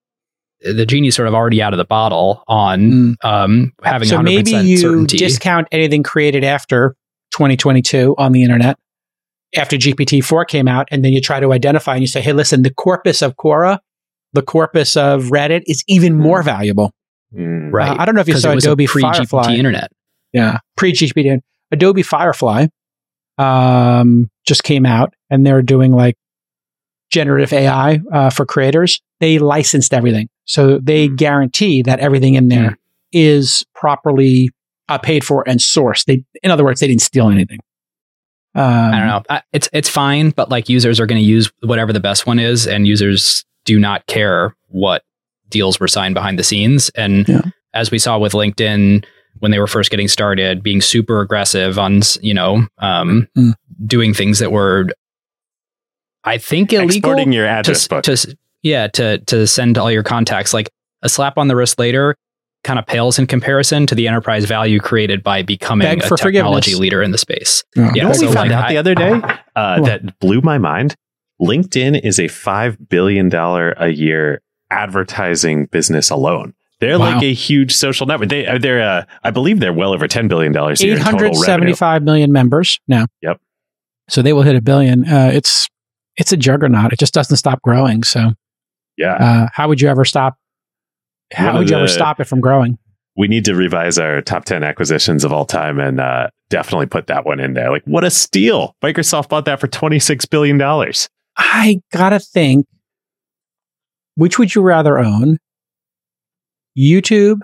the genie's sort of already out of the bottle on mm. um, having so one hundred percent maybe you certainty. Discount anything created after twenty twenty-two on the internet, after G P T four came out, and then you try to identify and you say, hey, listen, the corpus of Quora, the corpus of Reddit is even more valuable. Mm. Right. Uh, I don't know if you saw Adobe Firefly. Internet. Yeah. Pre-G P T. Adobe Firefly um, just came out, and they're doing like generative A I uh, for creators, they licensed everything. So they guarantee that everything in there mm. is properly uh, paid for and sourced. They, in other words, they didn't steal anything. Um, I don't know. I, it's it's fine, but like users are going to use whatever the best one is, and users do not care what deals were signed behind the scenes. And yeah. as we saw with LinkedIn when they were first getting started, being super aggressive on, you know, um, mm. doing things that were, I think, illegal. Exporting your address to, book. To, yeah, to to send to all your contacts. Like a slap on the wrist later kind of pales in comparison to the enterprise value created by becoming Beg a technology leader in the space. Yeah. Yeah, You know what so we found like out I, the other day uh, that blew my mind? LinkedIn is a five billion dollars a year advertising business alone. They're wow. like a huge social network. They, they're, uh, I believe they're well over ten billion dollars a year in total revenue. eight hundred seventy-five million members now. Yep. So they will hit a billion. Uh, it's it's a juggernaut. It just doesn't stop growing. So yeah, uh, how would you ever stop? How would you the, ever stop it from growing? We need to revise our top ten acquisitions of all time and uh, definitely put that one in there. Like, what a steal. Microsoft bought that for twenty-six billion dollars. I gotta think, which would you rather own? YouTube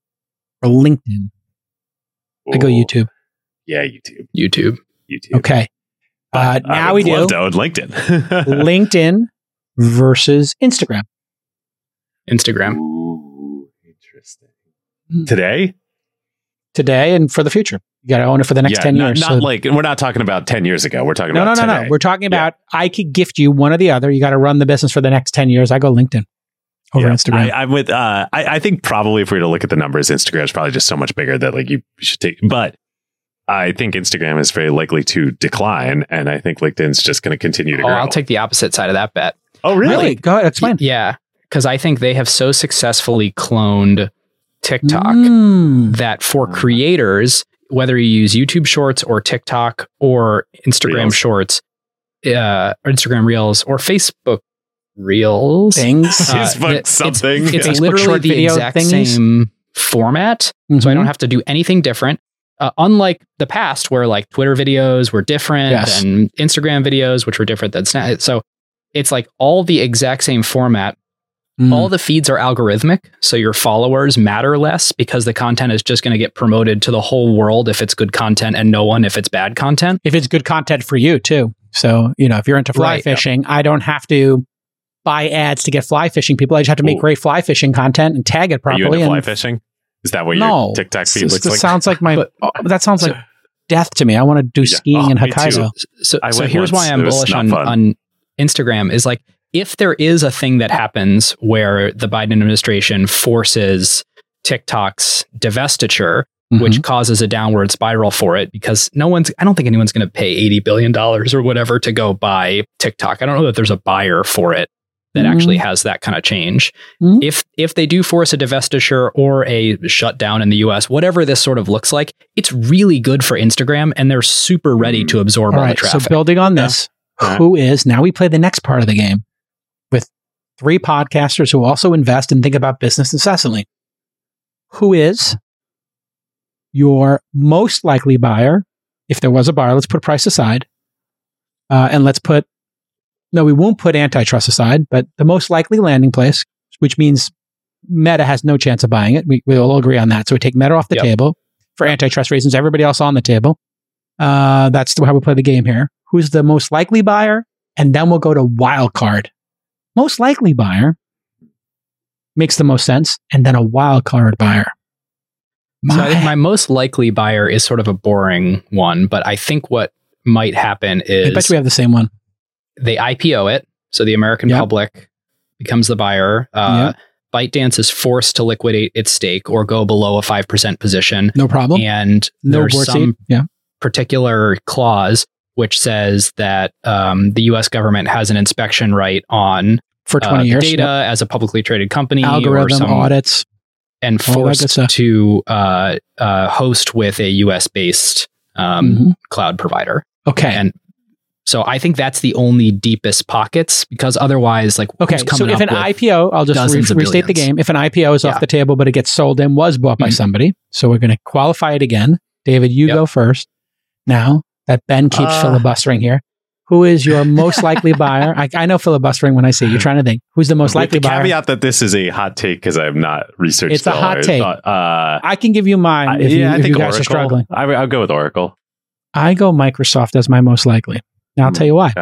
or LinkedIn? Ooh. I go YouTube. Yeah, YouTube. YouTube. YouTube. Okay. Uh, now we do. Love to own LinkedIn. LinkedIn versus Instagram. Instagram. Ooh, interesting. Today? Today and for the future. You got to own it for the next yeah, ten not, years. Not so like, we're not talking about ten years ago. We're talking no, about no, no, today. no. We're talking about yeah. I could gift you one or the other. You got to run the business for the next ten years. I go LinkedIn over yeah, Instagram. I, I'm with, uh, I, I think probably if we were to look at the numbers, Instagram is probably just so much bigger that like you should take, but I think Instagram is very likely to decline. And I think LinkedIn's just going to continue to oh, grow. I'll take the opposite side of that bet. Oh, really? Really? Go ahead. Explain. Yeah. Because I think they have so successfully cloned TikTok mm. that for creators, whether you use YouTube Shorts or TikTok or Instagram Reels. Shorts, uh, or Instagram Reels or Facebook Reels, things, uh, Facebook something, it's, it's yeah. literally the exact things. same format. Mm-hmm. So I don't have to do anything different. Uh, unlike the past, where like Twitter videos were different yes. and Instagram videos, which were different than Snap. So it's like all the exact same format. Mm. All the feeds are algorithmic, so your followers matter less because the content is just going to get promoted to the whole world if it's good content and no one if it's bad content. If it's good content for you too. So, you know, if you're into fly right, fishing, yeah. I don't have to buy ads to get fly fishing people. I just have to make Ooh. great fly fishing content and tag it properly. Are you into and fly fishing? Is that what no, your TikTok feed looks like? Like? Sounds like my, but, oh, that sounds so, like death to me. I want to do skiing yeah. oh, in Hokkaido. So, so, so here's once. why I'm bullish on, on Instagram is like, if there is a thing that happens where the Biden administration forces TikTok's divestiture, mm-hmm. which causes a downward spiral for it, because no one's, I don't think anyone's going to pay eighty billion dollars or whatever to go buy TikTok. I don't know that there's a buyer for it that mm-hmm. actually has that kind of change. Mm-hmm. If if they do force a divestiture or a shutdown in the U S, whatever this sort of looks like, it's really good for Instagram and they're super ready to absorb all, all right, the traffic. So building on this, yeah. who is, now we play the next part of the game. Three podcasters who also invest and think about business incessantly. Who is your most likely buyer? If there was a buyer, let's put price aside. Uh, and let's put, no, we won't put antitrust aside, but the most likely landing place, which means Meta has no chance of buying it. We, we'll all agree on that. So we take Meta off the yep. table for antitrust reasons, everybody else on the table. Uh, that's how we play the game here. Who's the most likely buyer? And then we'll go to wild card. Most likely buyer makes the most sense, and then a wild card buyer. My. So I think my most likely buyer is sort of a boring one, but I think what might happen is... I bet we have the same one. They I P O it, so the American yep. public becomes the buyer. Uh, yep. ByteDance is forced to liquidate its stake or go below a five percent position. No problem. And no there's some yeah. particular clause which says that um, the U S government has an inspection right on for twenty uh, years data yep. as a publicly traded company, algorithm or some, audits, and forced to uh, uh, host with a U S based um, mm-hmm. cloud provider. Okay, and so I think that's the only deepest pockets, because otherwise, like, okay, so if an I P O, I'll just re- restate the game. If an I P O is yeah. off the table, but it gets sold and was bought by mm-hmm. somebody, so we're going to qualify it again. David, you yep. go first. Now that Ben keeps uh, filibustering here, Who is your most likely buyer? I, I know filibustering when I say it. You're trying to think. Who's the most With likely the buyer? caveat that this is a hot take because I have not researched. It's a hot dollars. take. Uh, I can give you mine if, yeah, you, I if think you guys Oracle. are struggling. I, I'll go with Oracle. I go Microsoft as my most likely. Now I'll tell you why. Yeah.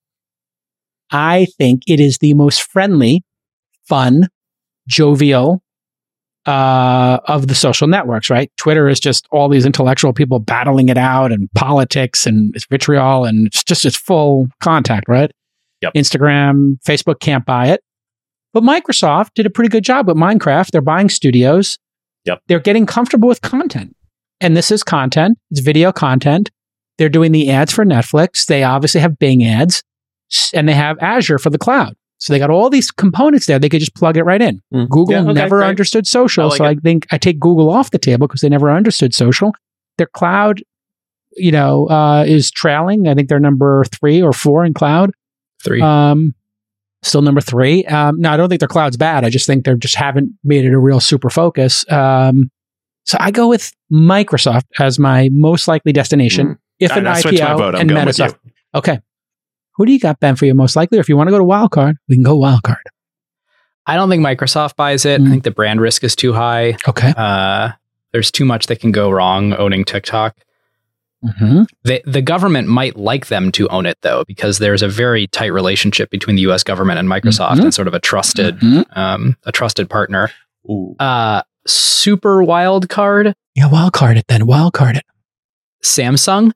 I think it is the most friendly, fun, jovial uh, of the social networks, right? Twitter is just all these intellectual people battling it out and politics and it's vitriol and it's just it's full contact, right? Yep. Instagram, Facebook can't buy it. But Microsoft did a pretty good job with Minecraft. They're buying studios. Yep. They're getting comfortable with content. And this is content. It's video content. They're doing the ads for Netflix. They obviously have Bing ads. And they have Azure for the cloud. So they got all these components there. They could just plug it right in. Mm. Google Yeah, okay, never great. understood social. I like so it. I think I take Google off the table because they never understood social. Their cloud, you know, uh, is trailing. I think they're number three or four in cloud. Three. Um, still number three. Um, no, I don't think their cloud's bad. I just think they just haven't made it a real super focus. Um, so I go with Microsoft as my most likely destination. Mm. If I- an I switched my I P O vote. I'm and going with Metasoft. Okay. Who do you got, Ben, for your most likely? Or if you want to go to wildcard, we can go wildcard. I don't think Microsoft buys it. Mm. I think the brand risk is too high. Okay. Uh, there's too much that can go wrong owning TikTok. Mm-hmm. The, the government might like them to own it, though, because there's a very tight relationship between the U S government and Microsoft Mhm. and sort of a trusted Mhm. um, a trusted partner. Ooh. Uh, super wild card, Yeah, wildcard it then. Wildcard it. Samsung.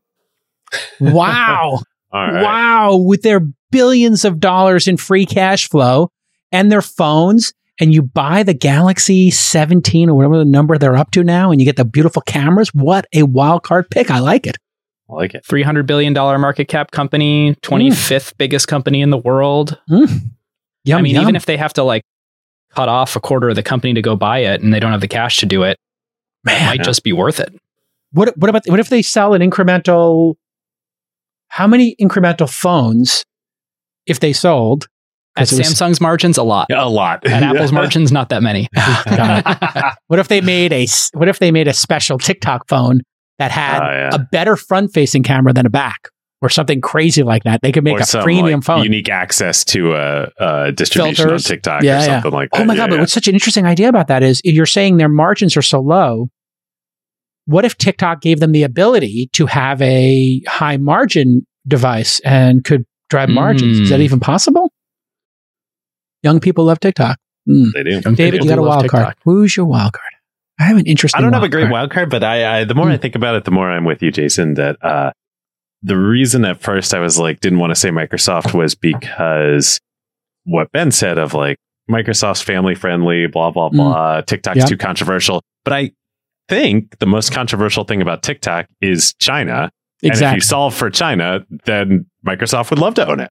Wow. All right. Wow. With their billions of dollars in free cash flow and their phones, and you buy the Galaxy seventeen or whatever the number they're up to now, and you get the beautiful cameras. What a wild card pick. I like it. I like it. three hundred billion dollars market cap company, twenty-fifth biggest company in the world. Mm. Yum, I mean, yum. even if they have to like cut off a quarter of the company to go buy it and they don't have the cash to do it, it Man, might just be worth it. what, what about, what if they sell an incremental, how many incremental phones if they sold? At 'Cause it was- Samsung's margins, a lot. A lot. At Apple's margins, not that many. What if they made a s- what if they made a special TikTok phone that had Oh, yeah. a better front facing camera than a back or something crazy like that? They could make Or a some, premium like, phone. unique access to a, a distribution Filters. on TikTok Yeah, or yeah. something like that. Oh my Yeah, God, but yeah. what's such an interesting idea about that is you're saying their margins are so low. What if TikTok gave them the ability to have a high margin device and could drive margins? Is that Mm. even possible? Young people love TikTok. Mm. They do. Young David, people you got a do love wild TikTok. card. Who's your wild card? I have an interesting I don't have a wild great card. wild card, but I, I the more I think about it, the more I'm with you, Jason. That uh, the reason at first I was like didn't want to say Microsoft was because what Ben said of like Microsoft's family friendly, blah blah Mm. blah. TikTok's Yeah. too controversial, but I think the most controversial thing about TikTok is China. And if Exactly. you solve for China, then Microsoft would love to own it.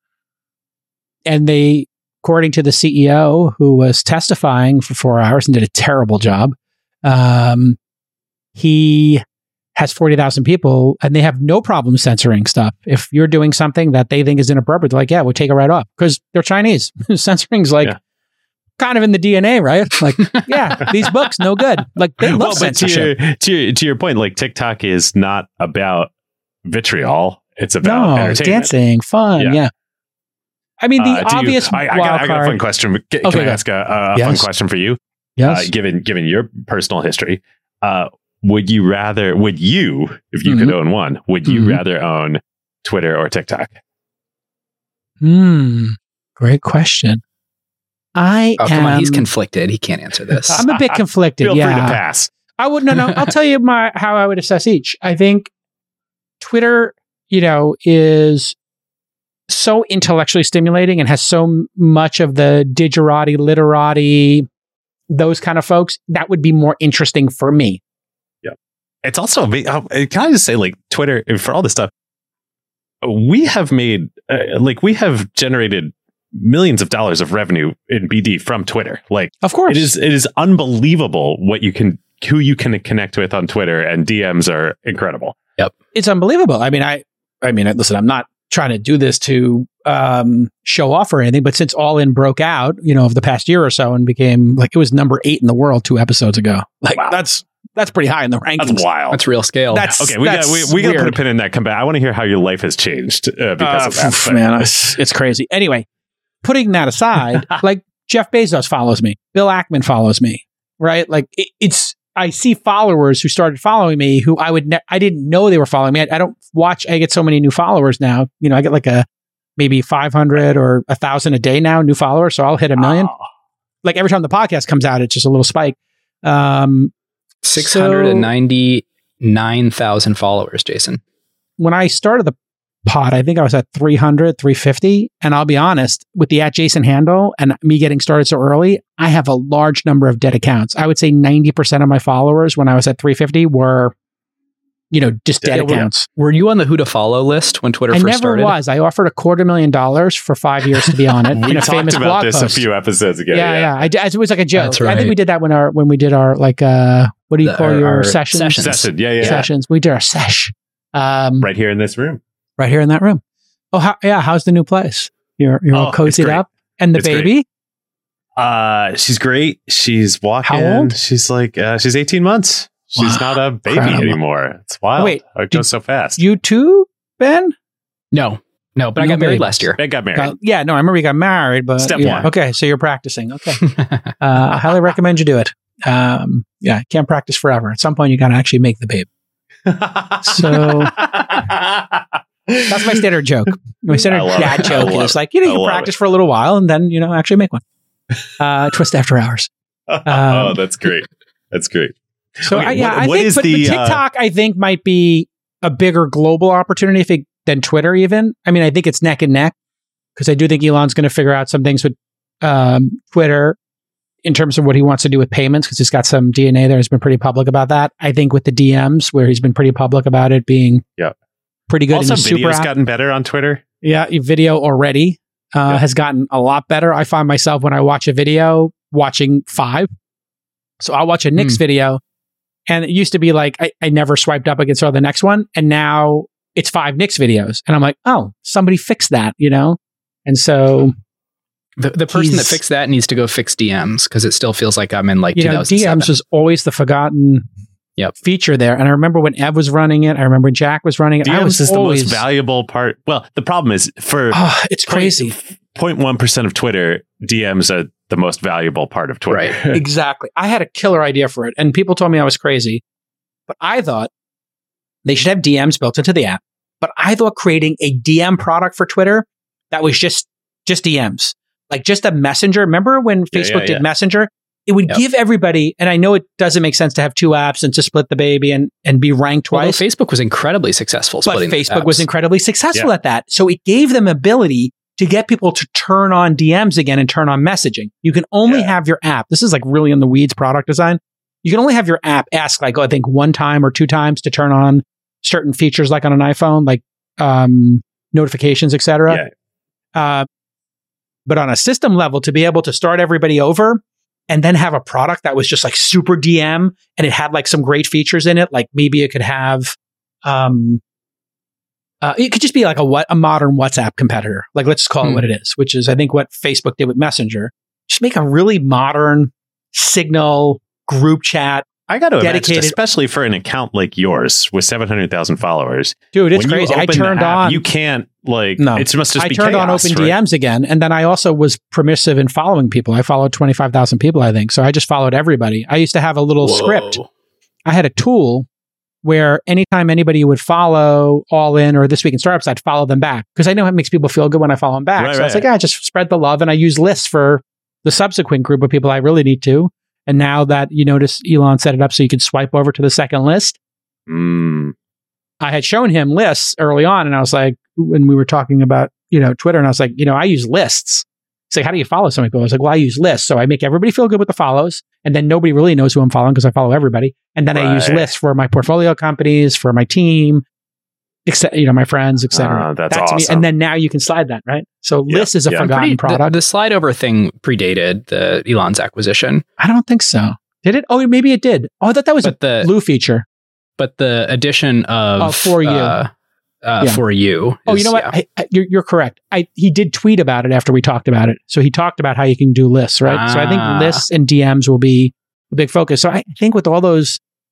And they, according to the C E O who was testifying for four hours and did a terrible job, um, he has forty thousand people and they have no problem censoring stuff. If you're doing something that they think is inappropriate, they're like, yeah, we'll take it right off because they're Chinese. Censoring's like Yeah. kind of in the D N A, right? Like, yeah, these books, no good. Like, they love Well, but to censorship. your, to your to your point, like TikTok is not about vitriol; it's about No, entertainment. dancing, fun. Yeah. Yeah. I mean, the Uh, do you- obvious I, I, wild got, I got a card. fun question. Can, Okay, can I go. ask a, a Yes. fun question for you? Yes. Uh, given given your personal history, uh, would you rather? Would you, if you could Mhm. own one, would you Mhm. rather own Twitter or TikTok? Hmm. Great question. I Oh, am. come on. He's conflicted. He can't answer this. I'm a bit conflicted. Feel yeah. free to pass. I would no no. I'll tell you my how I would assess each. I think Twitter, you know, is so intellectually stimulating and has so m- much of the digerati, literati, those kind of folks. That would be more interesting for me. It's also, uh, can I just say, like Twitter for all this stuff, we have made uh, like we have generated millions of dollars of revenue in B D from Twitter. Like, Of course, it is it is unbelievable what you can who you can connect with on Twitter, and D Ms are incredible. It's unbelievable. I mean, I, I mean, listen, I'm not trying to do this to um, show off or anything, but since All In broke out, you know, of the past year or so and became like it was number eight in the world two episodes ago. Like Wow. that's That's pretty high in the rankings. That's wild. That's real scale. That's okay. We that's got we, we got to put a weird. pin in that. Come back. I want to hear how your life has changed uh, because Uh, of that. pff, but- man, it's, it's crazy. Anyway, putting that aside, like Jeff Bezos follows me, Bill Ackman follows me, right? Like it, it's I see followers who started following me who I would ne- I didn't know they were following me. I, I don't watch. I get so many new followers now. You know, I get like a maybe five hundred or a thousand a day now new followers. So I'll hit a million. Oh. Like every time the podcast comes out, it's just a little spike. Um, six hundred ninety-nine thousand followers, Jason. when I started the pod, I think I was at three hundred, three fifty. And I'll be honest, with the at Jason handle and me getting started so early, I have a large number of dead accounts. I would say ninety percent of my followers when I was at three fifty were, you know, just dead Yeah, well, accounts. Were you on the who to follow list when Twitter I first never started? was. I offered a quarter million dollars for five years to be on it We in a talked famous about blog this post. a few episodes ago. yeah, Yeah, yeah. I did, it was like a joke. That's I think right. we did that when our when we did our like uh what do you The- call our- your our sessions? sessions. Session. Yeah, yeah. Sessions. We did our sesh. Um, Right here in this room. right here in that room. Oh, how, yeah. How's the new place? You're you're Oh, all it's cozied great. up, and the It's great. baby. Uh, she's great. She's walking. How old? She's like uh, she's eighteen months. She's Wow. not a baby Incredible. anymore. It's wild. Wait, it did goes so fast. You too, Ben? No, no, but I No got married babies. last year. I got married. Uh, yeah, no, I remember you got married, but Step yeah. one. Okay, so you're practicing. Okay, uh, I highly recommend you do it. Um, yeah, you can't practice forever. At some point, you got to actually make the baby. So that's my standard joke. My standard I love dad it. I joke love is it. like, you know, I you love practice for a little while and then, you know, actually make one. Uh, twist after hours. oh, Um, that's great. That's great. So Okay, I, yeah, what- I what think is but, but the, uh, TikTok, I think, might be a bigger global opportunity if it, than Twitter. Even, I mean, I think it's neck and neck because I do think Elon's going to figure out some things with um, Twitter in terms of what he wants to do with payments because he's got some D N A there. He's been pretty public about that. I think with the D Ms, where he's been pretty public about it being Yeah. pretty good. Also, in the super video's app. gotten better on Twitter. Yeah, your video already uh, Yeah. has gotten a lot better. I find myself when I watch a video watching five. So I'll watch a Knicks Hmm. video, and it used to be like I, I never swiped up against the next one, and now it's five Knicks videos, and I'm like, oh, somebody fixed that, you know. And so The, the person that He's- fixed that needs to go fix D Ms because it still feels like I'm in like you know, D two thousand seven. Ms was always the forgotten Yep. feature there. And I remember when Ev was running it. I remember when Jack was running it. I D Ms was is the always, most valuable part. Well, the problem is for Oh, it's crazy. zero point one percent of Twitter, D Ms are the most valuable part of Twitter. Right. Exactly. I had a killer idea for it, and people told me I was crazy, but I thought they should have D Ms built into the app. But I thought creating a D M product for Twitter that was just just D Ms, like just a messenger. Remember when Yeah, Facebook yeah, did yeah. Messenger? It would Yep. give everybody, and I know it doesn't make sense to have two apps and to split the baby and and be ranked Although twice. Facebook was incredibly successful. But splitting those Facebook was apps. incredibly successful Yeah. at that. So it gave them ability to get people to turn on D Ms again and turn on messaging. You can only Yeah. have your app. This is like really in the weeds product design. You can only have your app ask like, I think one time or two times to turn on certain features like on an iPhone, like um, notifications, et cetera. Yeah. Uh, but on a system level, to be able to start everybody over and then have a product that was just like super D M and it had like some great features in it, like maybe it could have, um, uh, it could just be like a what a modern WhatsApp competitor. Like let's just call it Hmm. what it is, which is I think what Facebook did with Messenger. Just make a really modern Signal group chat, I got to imagine, Dedicated- especially for an account like yours with seven hundred thousand followers. dude. It's when you crazy. I open the turned app, on. You can't like. No. it must just I be turned on chaos, open right? D Ms again, and then I also was permissive in following people. I followed twenty five thousand people, I think. So I just followed everybody. I used to have a little Whoa. script. I had a tool where anytime anybody would follow All In or This Week in Startups, I'd follow them back because I know it makes people feel good when I follow them back. Right, so I was right. like, I just spread the love, and I use lists for the subsequent group of people I really need to. And now that you notice Elon set it up so you could swipe over to the second list, Mm. I had shown him lists early on, and I was like, when we were talking about, you know, Twitter, and I was like, you know, I use lists. He's like, how do you follow so many people? I was like, well, I use lists. So I make everybody feel good with the follows, and then nobody really knows who I'm following because I follow everybody. And then I use Right. lists for my portfolio companies, for my team, except, you know, my friends, et cetera. Ah, that's to me. awesome. And then now you can slide that, right? So Yeah, lists is a yeah. forgotten Pretty- the, product. the slide over thing predated the Elon's acquisition, I don't think so. Did it? Oh, maybe it did. Oh, I thought that was but a the blue feature. but the addition of Oh, For You. uh, uh, Yeah. for you. Oh, is- you know what? yeah. I, I, you're, you're correct. I, he did tweet about it after we talked about it. So he talked about how you can do lists, right? So I think Ah. lists and D Ms will be a big focus. So I think with all those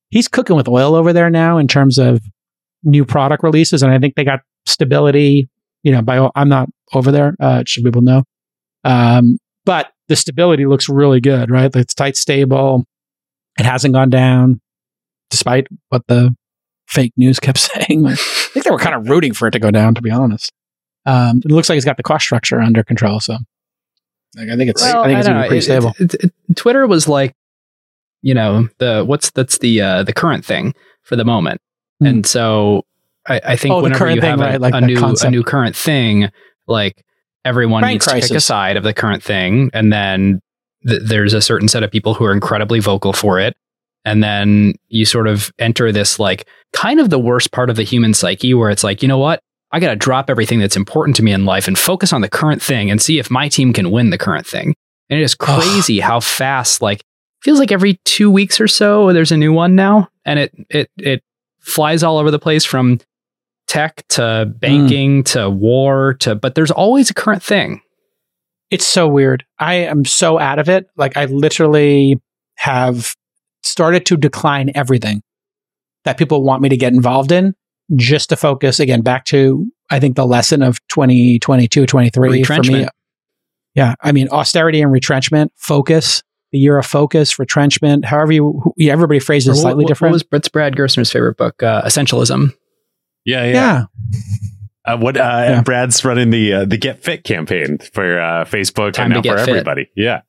he's cooking with oil over there now in terms of new product releases. And I think they got stability, you know, by, I'm not over there, uh, should people know. Um, but the stability looks really good, right? It's tight, stable. It hasn't gone down despite what the fake news kept saying. I think they were kind of rooting for it to go down, to be honest. Um, it looks like it's got the cost structure under control. So like, I think it's, well, I think it's I gonna be pretty it, stable. It, it, it, Twitter was like, you know, the, what's, that's the, uh, the current thing for the moment. Mm. And so I, I think oh, whenever you thing, have right? a, like a new, concept. a new current thing, like everyone Brain needs crisis. to pick a side of the current thing. And then th- there's a certain set of people who are incredibly vocal for it. And then you sort of enter this like kind of the worst part of the human psyche where it's like, you know what? I got to drop everything that's important to me in life and focus on the current thing and see if my team can win the current thing. And it is crazy how fast, like, feels like every two weeks or so, there's a new one now. And it, it, it flies all over the place from tech to banking mm. to war to, but there's always a current thing. It's so weird. I am so out of it. Like I literally have started to decline everything that people want me to get involved in just to focus again back to, I think the lesson of twenty twenty-two, twenty-three for me. Yeah. I mean, austerity and retrenchment, focus, the year of focus, retrenchment, however you, who, yeah, everybody phrases it slightly what, different. What was Brits Brad Gerstner's favorite book? Uh, Essentialism. Yeah. Yeah. Yeah. Uh, what uh, yeah. Brad's running the uh, the Get Fit campaign for uh, Facebook Time and now for fit. everybody. Yeah.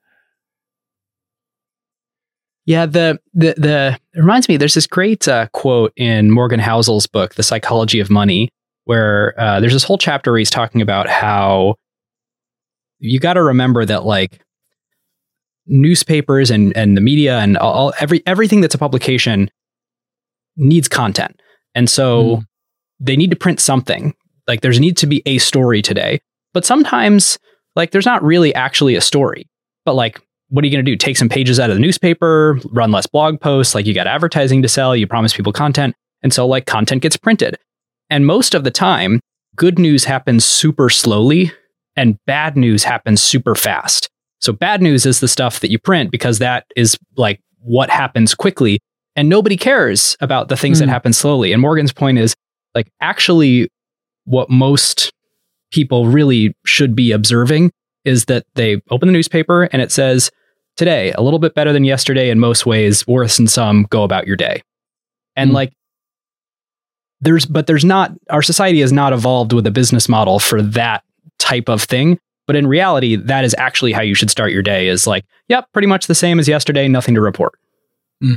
Yeah, the the the it reminds me. There's this great uh, quote in Morgan Housel's book, The Psychology of Money, where uh, there's this whole chapter where he's talking about how you got to remember that like newspapers and and the media and all every everything that's a publication needs content, and so mm. they need to print something. Like there's need to be a story today, but sometimes like there's not really actually a story, but like. What are you going to do? Take some pages out of the newspaper, run less blog posts, like you got advertising to sell, you promise people content. And so like content gets printed. And most of the time, good news happens super slowly and bad news happens super fast. So bad news is the stuff that you print because that is like what happens quickly. And nobody cares about the things mm. that happen slowly. And Morgan's point is like actually what most people really should be observing is that they open the newspaper and it says, today, a little bit better than yesterday in most ways, worse in some, go about your day. And mm. like, there's, but there's not, our society has not evolved with a business model for that type of thing. But in reality, that is actually how you should start your day is like, yep, pretty much the same as yesterday, nothing to report. Mm.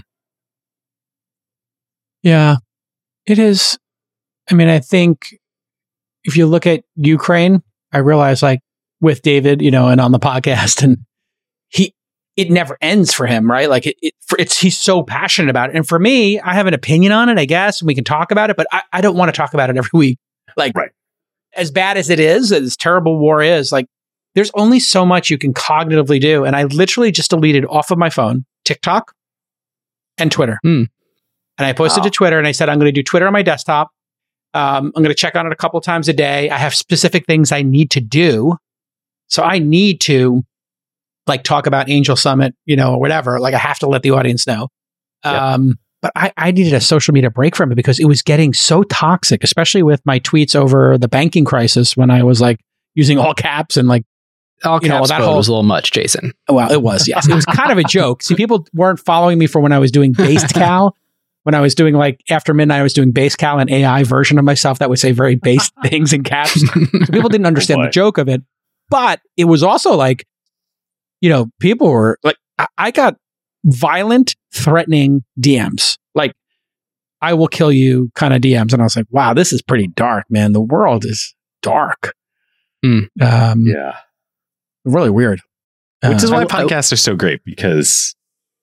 Yeah, it is. I mean, I think if you look at Ukraine, I realize like with David, you know, and on the podcast and he, it never ends for him, right? Like it, it for, it's, he's so passionate about it. And for me, I have an opinion on it, I guess, and we can talk about it, but I, I don't want to talk about it every week. Like right. as bad as it is, as terrible war is, like there's only so much you can cognitively do. And I literally just deleted off of my phone, TikTok and Twitter. Mm. And I posted wow. to Twitter and I said, I'm going to do Twitter on my desktop. Um, I'm going to check on it a couple times a day. I have specific things I need to do. So I need to like talk about Angel Summit, you know, or whatever. Like I have to let the audience know. Yep. Um, but I, I needed a social media break from it because it was getting so toxic, especially with my tweets over the banking crisis when I was like using all caps and like, all caps you know, that whole, whole was a little much, Jason. Well, it was, yes. It was kind of a joke. See, people weren't following me for when I was doing Based Cal. When I was doing like after midnight, I was doing Base Cal, an A I version of myself that would say very base things in caps. So people didn't understand oh the joke of it. But it was also like, you know, people were like, I, I got violent, threatening D Ms. Like, I will kill you kind of D Ms. And I was like, wow, this is pretty dark, man. The world is dark. Mm. Um, yeah. Really weird. Which uh, is why I, podcasts I, are so great because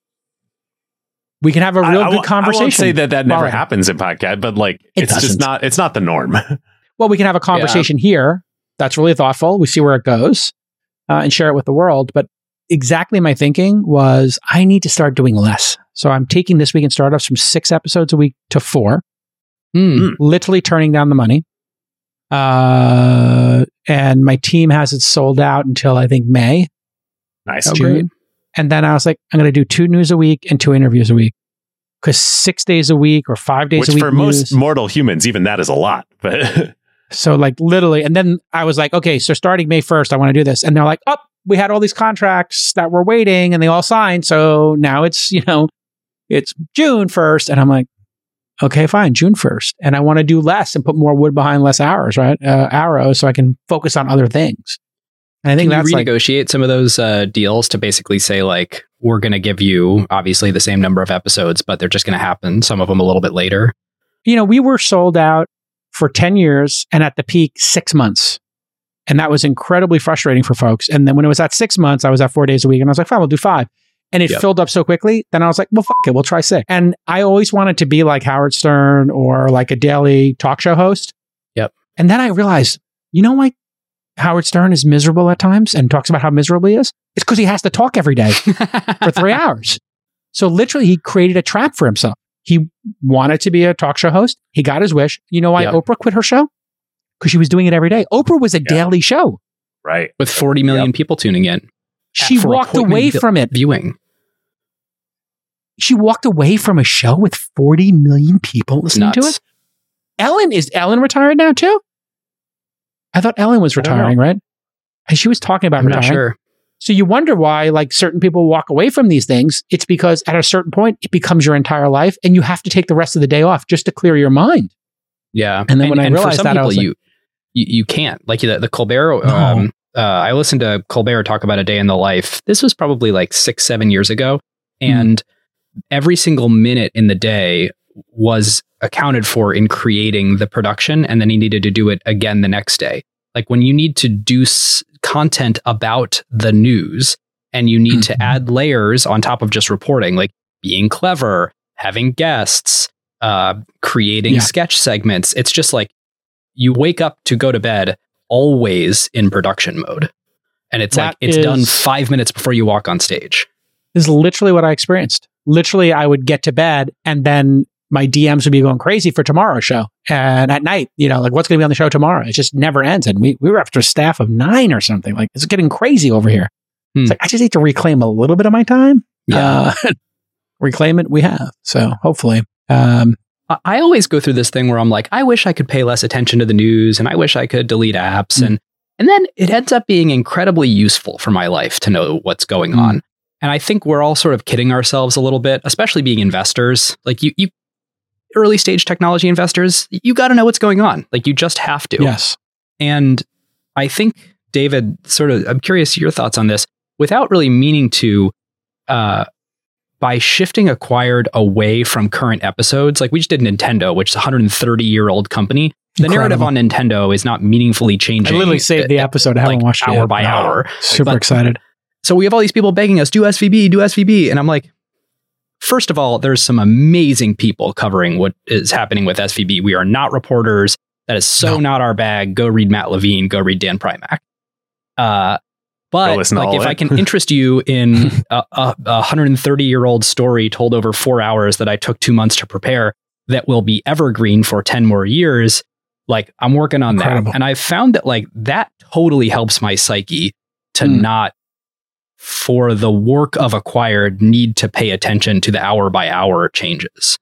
we can have a real I, good conversation. I won't say that that never right. happens in podcast, but like it it's doesn't. just not. It's not the norm. Well, we can have a conversation yeah. here. That's really thoughtful. We see where it goes uh, and share it with the world. But exactly my thinking was I need to start doing less. So I'm taking This Week in Startups from six episodes a week to four, mm. literally turning down the money. Uh, and my team has it sold out until I think May. Nice. June. And then I was like, I'm going to do two news a week and two interviews a week. because six days a week or five days Which a week. for news. most mortal humans, even that is a lot. But So like literally, and then I was like, okay, so starting May first, I want to do this. And they're like, oh, we had all these contracts that were waiting and they all signed. So now it's, you know, it's June first. And I'm like, okay, fine, June first. And I want to do less and put more wood behind less hours, right? Uh, arrows, so I can focus on other things. And I think Can that's you like, renegotiate some of those uh, deals to basically say, like, we're going to give you obviously the same number of episodes, but they're just going to happen, some of them a little bit later? you know, we were sold out for ten years and at the peak, six months. And that was incredibly frustrating for folks. And then when it was at six months, I was at four days a week and I was like, fine, we'll do five. And it Yep. filled up so quickly. Then I was like, well, fuck it, we'll try six. And I always wanted to be like Howard Stern or like a daily talk show host. Yep. And then I realized, you know why Howard Stern is miserable at times and talks about how miserable he is? It's because he has to talk every day for three hours. So literally, he created a trap for himself. He wanted to be a talk show host. He got his wish. You know why Yep. Oprah quit her show? Because she was doing it every day. Oprah was a Yeah. daily show. right. With forty million Yep. people tuning in. She for walked appointment away vi- from it. Viewing. She walked away from a show with forty million people listening to Nuts. it. Ellen, is Ellen retired now too? I thought Ellen was I don't know. retiring, right? And she was talking about I'm not retiring. sure. So you wonder why, like, certain people walk away from these things. It's because at a certain point, it becomes your entire life, and you have to take the rest of the day off just to clear your mind. Yeah. And then when I for realized some that, I people, was like- you, you you can't. Like the, the Colbert, um, uh, I listened to Colbert talk about a day in the life. This was probably like six, seven years ago. And every single minute in the day was accounted for in creating the production. And then he needed to do it again the next day. Like when you need to do s- content about the news and you need Mhm. to add layers on top of just reporting, like being clever, having guests, uh, creating Yeah. sketch segments. It's just like you wake up to go to bed always in production mode. And it's like That it's done is- five minutes before you walk on stage. This is literally what I experienced. Literally, I would get to bed, and then my D Ms would be going crazy for tomorrow's show. And at night, you know, like, what's going to be on the show tomorrow? It just never ends. And we, we were after a staff of nine or something. Like, it's getting crazy over here. Hmm. It's like, I just need to reclaim a little bit of my time. Yeah. Uh, reclaim it, we have. So hopefully. Um, I- I always go through this thing where I'm like, I wish I could pay less attention to the news and I wish I could delete apps. Mm. And, and then it ends up being incredibly useful for my life to know what's going Mm. on. And I think we're all sort of kidding ourselves a little bit, especially being investors. Like you, you early stage technology investors, you got to know what's going on. Like you just have to. yes. And I think, David, sort of, I'm curious your thoughts on this, without really meaning to, uh, by shifting Acquired away from current episodes, like we just did Nintendo, which is a one hundred thirty year old company. The narrative Incredible. on Nintendo is not meaningfully changing. I literally saved the uh, episode. I haven't like watched it hour yet. by hour. Super But- excited. So we have all these people begging us, do S V B, do S V B. And I'm like, first of all, there's some amazing people covering what is happening with S V B. We are not reporters. That is so No. not our bag. Go read Matt Levine. Go read Dan Primack. Uh, Go but listen to like, all if of I it. can interest you in a, a, a one hundred thirty year old story told over four hours that I took two months to prepare, that will be evergreen for ten more years, like I'm working on Incredible. that. And I found that like that totally helps my psyche to Hmm. not, for the work of Acquired, need to pay attention to the hour by hour changes.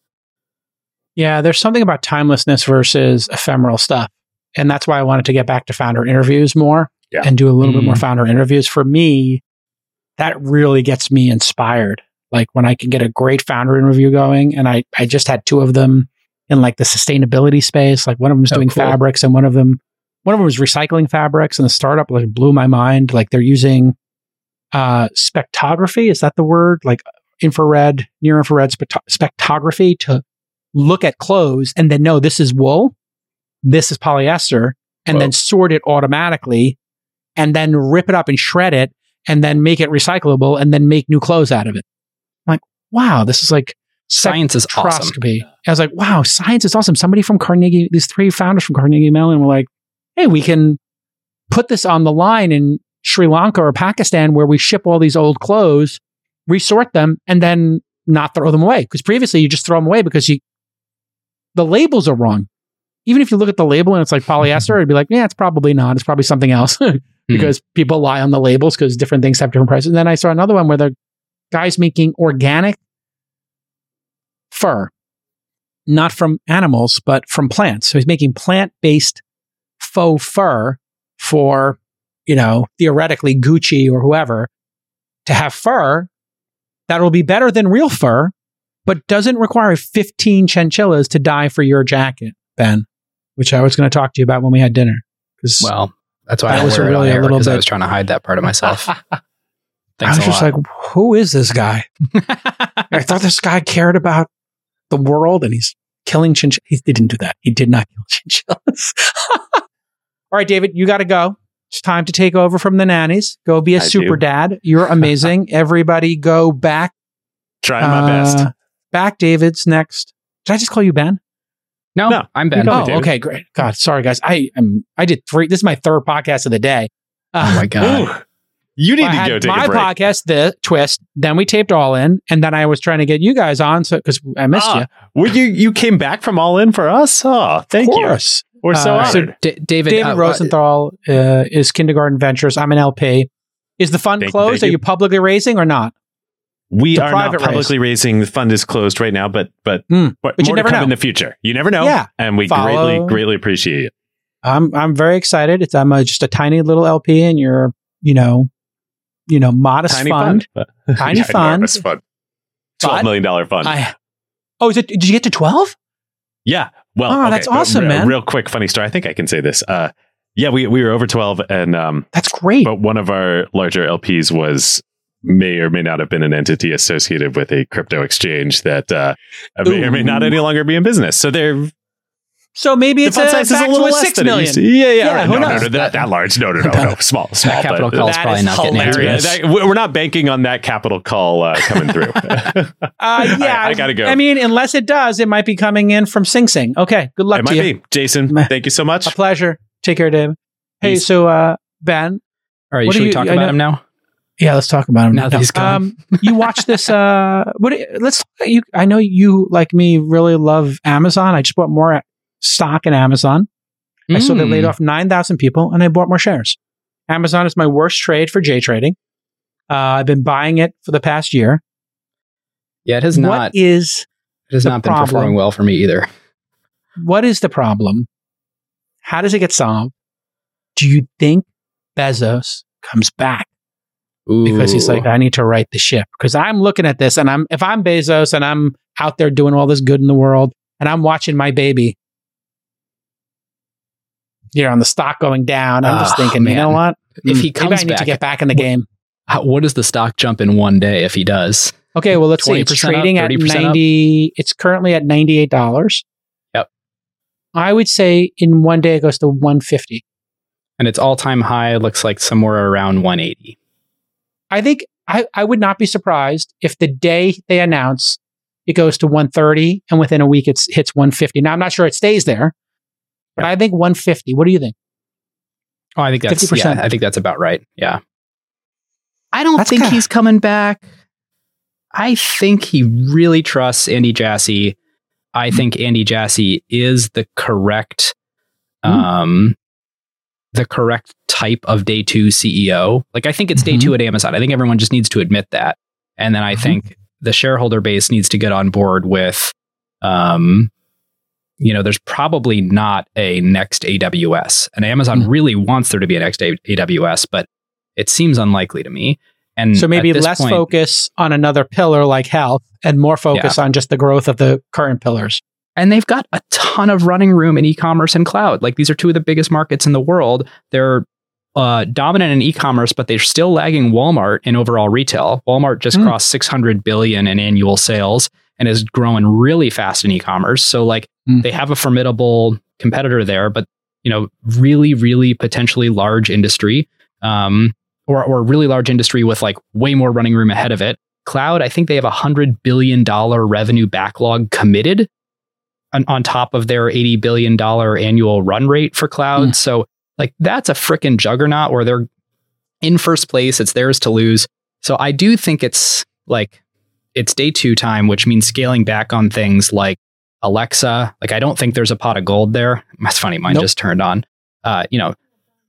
Yeah, there's something about timelessness versus ephemeral stuff. And that's why I wanted to get back to founder interviews more Yeah. and do a little bit Mm. more founder interviews. For me, that really gets me inspired. Like when I can get a great founder interview going, and I, I just had two of them in like the sustainability space. Like one of them was Oh, doing cool. fabrics, and one of them, one of them was recycling fabrics, and the startup like blew my mind. Like they're using uh, spectrography. Is that the word? Like infrared, near infrared spectro- spectrography to look at clothes and then know this is wool, this is polyester, and Whoa. then sort it automatically and then rip it up and shred it and then make it recyclable and then make new clothes out of it. I'm like, wow, this is like Science is awesome. spectroscopy. I was like, wow, science is awesome. Somebody from Carnegie, these three founders from Carnegie Mellon were like, hey, we can put this on the line in Sri Lanka or Pakistan where we ship all these old clothes, resort them, and then not throw them away. Because previously you just throw them away because you the labels are wrong. Even if you look at the label and it's like polyester, it'd be like, yeah, it's probably not. It's probably something else. Because people lie on the labels because different things have different prices. And then I saw another one where the guy's making organic fur, not from animals, but from plants. So he's making plant-based faux fur for, you know, theoretically Gucci or whoever to have fur that will be better than real fur, but doesn't require fifteen chinchillas to die for your jacket, Ben, which I was going to talk to you about when we had dinner. Well, that's why that I was was really a little bit. I was trying to hide that part of myself. I Thanks was a just lot. like, who is this guy? I thought this guy cared about the world and he's killing chinchillas. He didn't do that. He did not kill chinchillas. All right, David, you got to go. It's time to take over from the nannies. Go be a I super do. dad. You're amazing. Everybody go back. Trying my best. Uh, Back David's next. Did I just call you Ben? no, No, I'm Ben. you call me Oh, David. okay, great. God, sorry guys. I am. I did three. This is my third podcast of the day. Uh, Oh my God. Ooh, you need I to had go take my a break. podcast, the twist. Then we taped All In, and then I was trying to get you guys on, so because I missed Ah, you. Were you you came back from All In for us? Oh, thank of you. course. We're so Uh, so honored. D- David, David uh, Rosenthal uh, is Kindergarten Ventures. I'm an L P. Is the fund Thank you, closed? thank Are you. you publicly raising or not? We the are not private publicly raising. The fund is closed right now, but but, Hmm. but, But you more never to come know. in the future. You never know. Yeah. And we Follow- greatly greatly appreciate it. I'm I'm very excited. It's I'm a, just a tiny little L P, and you're you know, you know, modest Tiny fund. fund. Tiny Yeah, fund. enormous fund. Twelve But million dollar fund. I, oh, is it? Did you get to twelve? Yeah. Well, Oh, okay, that's but awesome, re- man. Real quick, funny story. I think I can say this. Uh, yeah, we, we were over twelve, and um, That's great. but one of our larger L Ps was may or may not have been an entity associated with a crypto exchange that uh, may or may not Ooh. any longer be in business. So they're So maybe the it's fund a, size is back a to little a less six than it million. used to. Yeah, yeah. Yeah, right. who no, no, knows? no, that, that large. No, no, no, no. Small, small. capital but, call is that probably is not getting into hilarious. this. that- we're not banking on that capital call uh, coming through. Uh, All yeah, right, I gotta go. I mean, unless it does, it might be coming in from Sing Sing. Okay, good luck It to might you. be. Jason, Meh. thank you so much. A pleasure. Take care, David. Hey, Peace. so uh, Ben, All right, What should do we you- talk I about know- him now? yeah, let's talk about him Now that he's gone. Um, you watch this? Uh, what? Let's. You. I know you, like me, really love Amazon. I just bought more stock in Amazon. I saw they Mm. laid off nine thousand people, and I bought more shares. Amazon is my worst trade for J trading. Uh, I've been buying it for the past year. Yeah, it has not. What is It has the not been problem? performing well for me either. what is the problem? How does it get solved? Do you think Bezos comes back because he's Ooh. like, I need to right the ship? Because I'm looking at this, and I'm if I'm Bezos and I'm out there doing all this good in the world, and I'm watching my baby, you know, on the stock going down, I'm just Oh, thinking, you man. know what? If Hmm, he maybe comes I need to back- get back in the game. How, what does the stock jump in one day if he does? Okay, well, let's see. It's twenty percent up, trading at thirty percent up? ninety. It's currently at ninety-eight dollars. Yep. I would say in one day it goes to one fifty. And its all-time high looks like somewhere around one eighty. I think I, I would not be surprised if the day they announce it goes to one thirty and within a week it hits one fifty. Now, I'm not sure it stays there, but I think one fifty. What do you think? Oh, I think that's fifty percent. yeah, I think that's about right. Yeah. I don't That's think kinda- he's coming back. I think he really trusts Andy Jassy. I think Andy Jassy is the correct Mm. um the correct type of day two C E O. Like I think it's day Mhm. two at Amazon. I think everyone just needs to admit that. And then I Mhm. think the shareholder base needs to get on board with um you know, there's probably not a next A W S. And Amazon Mm. really wants there to be a next A W S, but it seems unlikely to me. And So maybe at this less point- focus on another pillar like health and more focus on just the growth of the current pillars. And they've got a ton of running room in e-commerce and cloud. Like these are two of the biggest markets in the world. They're uh, dominant in e-commerce, but they're still lagging Walmart in overall retail. Walmart just Mm. crossed six hundred billion in annual sales and is growing really fast in e-commerce. So like Mm. they have a formidable competitor there, but you know, really, really potentially large industry, um, or or really large industry with like way more running room ahead of it. Cloud, I think they have a hundred billion dollar revenue backlog committed on, on top of their eighty billion dollar annual run rate for cloud. Mm. So like that's a freaking juggernaut where they're in first place. It's theirs to lose. So I do think it's like it's day two time, which means scaling back on things like Alexa. Like I don't think there's a pot of gold there. That's funny. Mine Nope. just turned on. Uh, you know.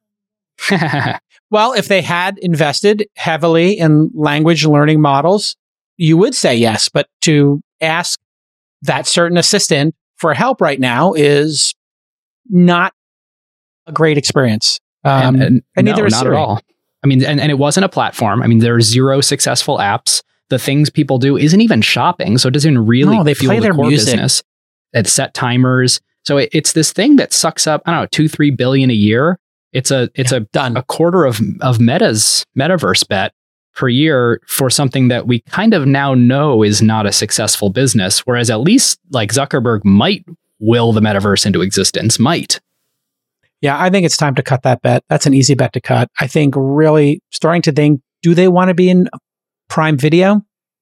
Well, if they had invested heavily in language learning models, you would say yes. But to ask that certain assistant for help right now is not a great experience. Um, and, and, and no, neither is not Siri. at all. I mean, and, and it wasn't a platform. I mean, there are zero successful apps. The things people do isn't even shopping, so it doesn't even really No, they fuel play the their core music. business. It's set timers, so it, it's this thing that sucks up, I don't know, two, three billion a year. It's a it's Yeah, a done. a quarter of of Meta's metaverse bet per year for something that we kind of now know is not a successful business. Whereas at least like Zuckerberg might will the metaverse into existence, might. Yeah, I think it's time to cut that bet. That's an easy bet to cut. I think really starting to think, do they want to be in Prime Video?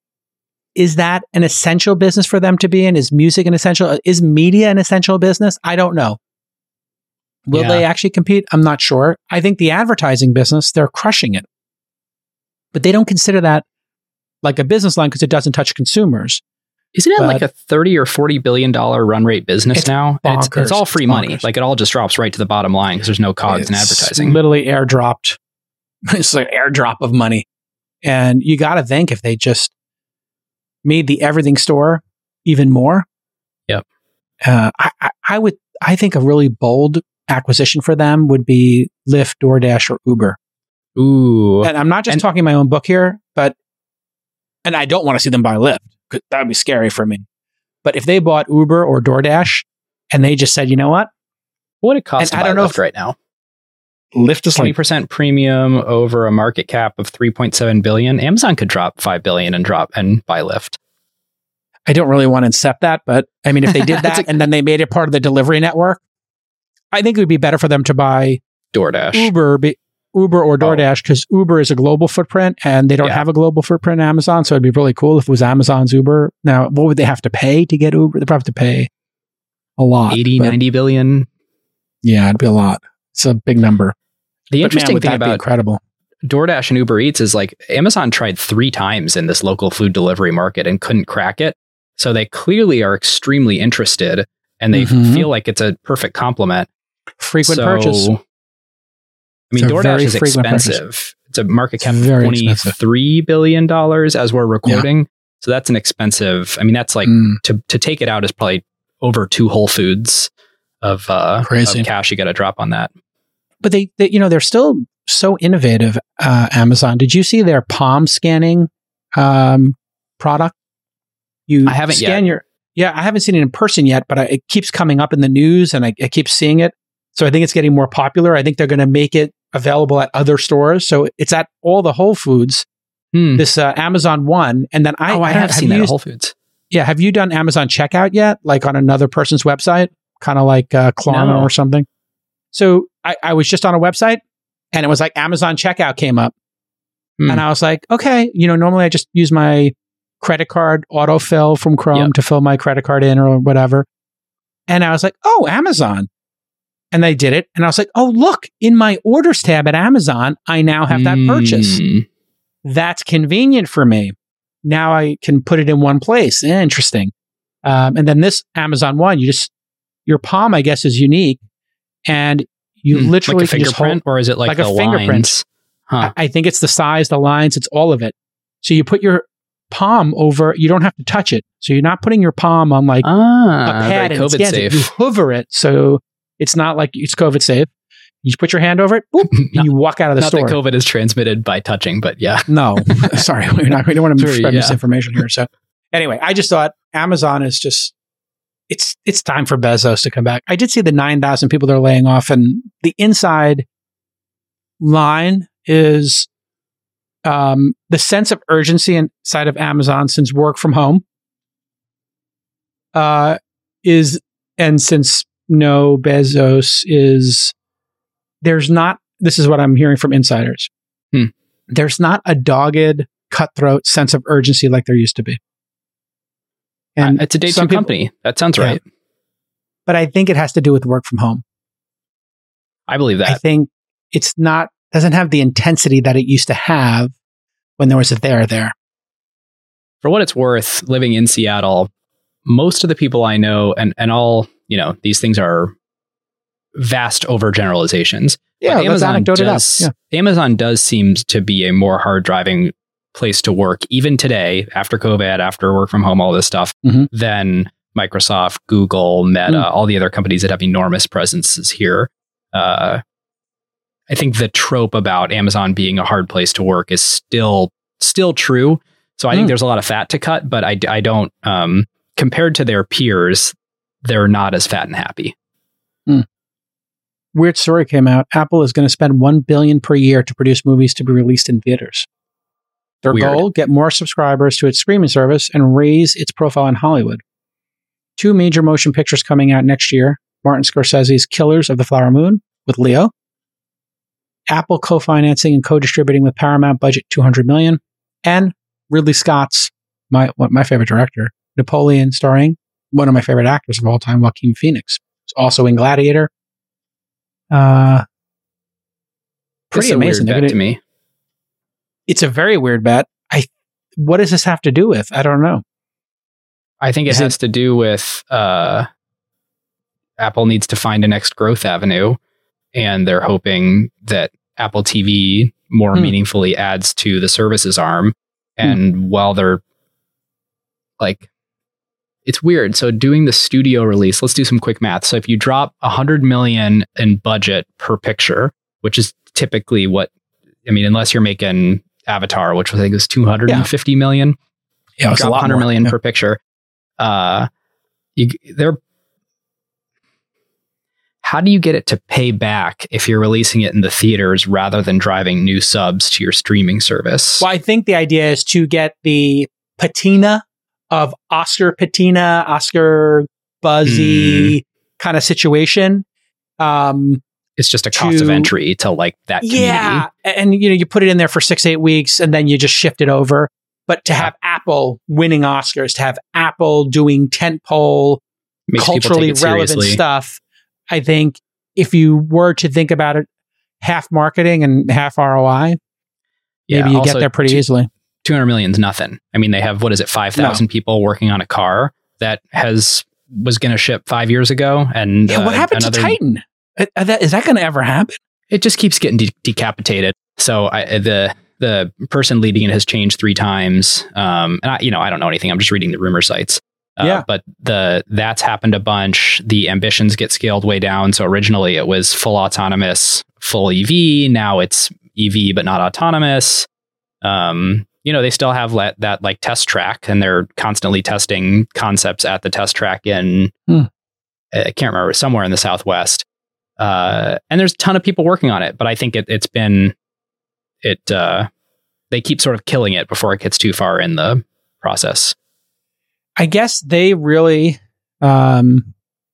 Is that an essential business for them to be in? Is music an essential? Is media an essential business? I don't know. Will Yeah. they actually compete? I'm not sure. I think the advertising business, they're crushing it. But they don't consider that like a business line because it doesn't touch consumers. Isn't it But- like a thirty or forty billion dollar run rate business It's now? And It's, bonkers. it's all free It's money. bonkers. Like it all just drops right to the bottom line because there's no cogs in It's advertising. literally airdropped. It's like airdrop of money. And you got to think if they just made the everything store even more. Yep. Uh, I, I, I would, I think a really bold acquisition for them would be Lyft, DoorDash, or Uber. Ooh. And I'm not just And- talking my own book here, but, and I don't want to see them buy Lyft because that would be scary for me. But if they bought Uber or DoorDash and they just said, you know what? What would it cost and to I buy don't know Lyft if- right now? Lyft is twenty like, percent premium over a market cap of three point seven billion. Amazon could drop five billion and drop and buy Lyft. I don't really want to accept that, but I mean, if they did It's that a- and then they made it part of the delivery network, I think it would be better for them to buy DoorDash. Uber, be, Uber or DoorDash because Uber is a global footprint and they don't Yeah. have a global footprint in Amazon. So it'd be really cool if it was Amazon's Uber. Now, what would they have to pay to get Uber? They probably have to pay a lot. eighty, but ninety billion. Yeah, it'd be a lot. It's a big number. The But man, interesting would thing that be about incredible. DoorDash and Uber Eats is like Amazon tried three times in this local food delivery market and couldn't crack it. So they clearly are extremely interested and they Mhm. feel like it's a perfect complement. Frequent So, purchase. I mean, It's a DoorDash very is frequent purchase. expensive. It's a market cap of Very expensive. twenty-three billion dollars as we're recording. So that's an expensive. I mean, that's like Mm, to, to take it out is probably over two Whole Foods of, uh, Crazy. of cash you got to drop on that. but they, they, you know, they're still so innovative. Uh, Amazon. Did you see their palm scanning um, product? You I haven't scan yet. your. Yeah, I haven't seen it in person yet, but I, it keeps coming up in the news, and I, I keep seeing it. So I think it's getting more popular. I think they're going to make it available at other stores. So it's at all the Whole Foods. Hmm. This uh, Amazon One, and then I, oh, I, don't- have seen that you at used- Whole Foods. Yeah, have you done Amazon checkout yet? Like on another person's website, kind of like uh, Klarna No. or something. So I, I was just on a website, and it was like Amazon checkout came up, Hmm. and I was like, okay, you know, normally I just use my credit card autofill from Chrome Yep. to fill my credit card in or whatever, and I was like, oh, Amazon, and they did it, and I was like, oh, look, in my orders tab at Amazon, I now have that purchase. Hmm. That's convenient for me. Now I can put it in one place. Eh, Interesting. Um, and then this Amazon One, you just your palm, I guess, is unique, and you Hmm. literally like a can just hold. fingerprint, or is it like, like a the fingerprint. lines? Huh. I, I think it's the size, the lines, it's all of it. So you put your palm over. You don't have to touch it. So you're not putting your palm on like ah, a pad very and it COVID scans safe. it. You hover it, so it's not like it's COVID safe. You just put your hand over it, boop, Not- and you walk out of the Not store. that COVID is transmitted by touching, but yeah. No, sorry, we're not. We don't want to Sure, spread yeah. misinformation here. So, anyway, I just thought Amazon is just it's it's time for Bezos to come back. I did see the nine thousand people they're laying off, and the inside line is um, the sense of urgency inside of Amazon since work from home uh, is, and since no Bezos is, there's not. This is what I'm hearing from insiders. Hmm. There's not a dogged, cutthroat sense of urgency like there used to be. And it's a day two some people- company. That sounds Yeah. right. But I think it has to do with work from home. I believe I that. think it's not, doesn't have the intensity that it used to have when there was a there there. For what it's worth, living in Seattle, most of the people I know, and, and all, you know, these things are vast overgeneralizations. Yeah, but let's Amazon anecdote it up. does, Yeah. Amazon does seem to be a more hard driving place to work, even today, after COVID, after work from home, all this stuff, Mhm. than Microsoft, Google, Meta, Mm. all the other companies that have enormous presences here. Uh, I think the trope about Amazon being a hard place to work is still still true. So I Mm. think there's a lot of fat to cut, but I, I don't, um, compared to their peers, they're not as fat and happy. Weird story came out. Apple is going to spend one billion dollars per year to produce movies to be released in theaters. Their Weird. goal, get more subscribers to its streaming service and raise its profile in Hollywood. Two major motion pictures coming out next year. Martin Scorsese's Killers of the Flower Moon with Leo. Apple co-financing and co-distributing with Paramount, budget two hundred million dollars. And Ridley Scott's, my one- my favorite director, Napoleon, starring one of my favorite actors of all time, Joaquin Phoenix. He's also in Gladiator. Uh, pretty It's a amazing. weird They're bet gonna- to me. It's a very weird bet. I, what does this have to do with? I don't know. I think it Is has to do with uh, Apple needs to find a next growth avenue, and they're hoping that Apple T V more Hmm. meaningfully adds to the services arm. And while they're like, it's weird. So doing the studio release, let's do some quick math. So if you drop a hundred million in budget per picture, which is typically what, I mean, unless you're making Avatar, which I think was two hundred fifty million, Yeah, drop one hundred million per picture. Uh, you, they're, how do you get it to pay back if you're releasing it in the theaters rather than driving new subs to your streaming service? Well, I think the idea is to get the patina of Oscar patina, Oscar buzzy kind of situation. Um, It's just a cost to- of entry to like that community. yeah, and you know, you put it in there for six, eight weeks, and then you just shift it over. But to have Apple winning Oscars, to have Apple doing tentpole, Makes people take culturally it relevant seriously. stuff, I think if you were to think about it, half marketing and half R O I, Yeah, maybe you also get there pretty two- easily. two hundred million is nothing. I mean, they have, what is it, five thousand people working on a car that has was going to ship five years ago. And Yeah, what uh, happened another, to Titan? Uh, uh, that- Is that going to ever happen? It just keeps getting de- decapitated. So I, the the person leading it has changed three times. Um, and I, you know, I don't know anything. I'm just reading the rumor sites. Uh, Yeah. But the that's happened a bunch. The ambitions get scaled way down. So originally it was full autonomous, full E V. Now it's E V but not autonomous. Um, you know, they still have let, that like test track, and they're constantly testing concepts at the test track in Hmm. I can't remember, somewhere in the Southwest. Uh, and there's a ton of people working on it, but I think it, it's been it. Uh, they keep sort of killing it before it gets too far in the process. I guess they really, um,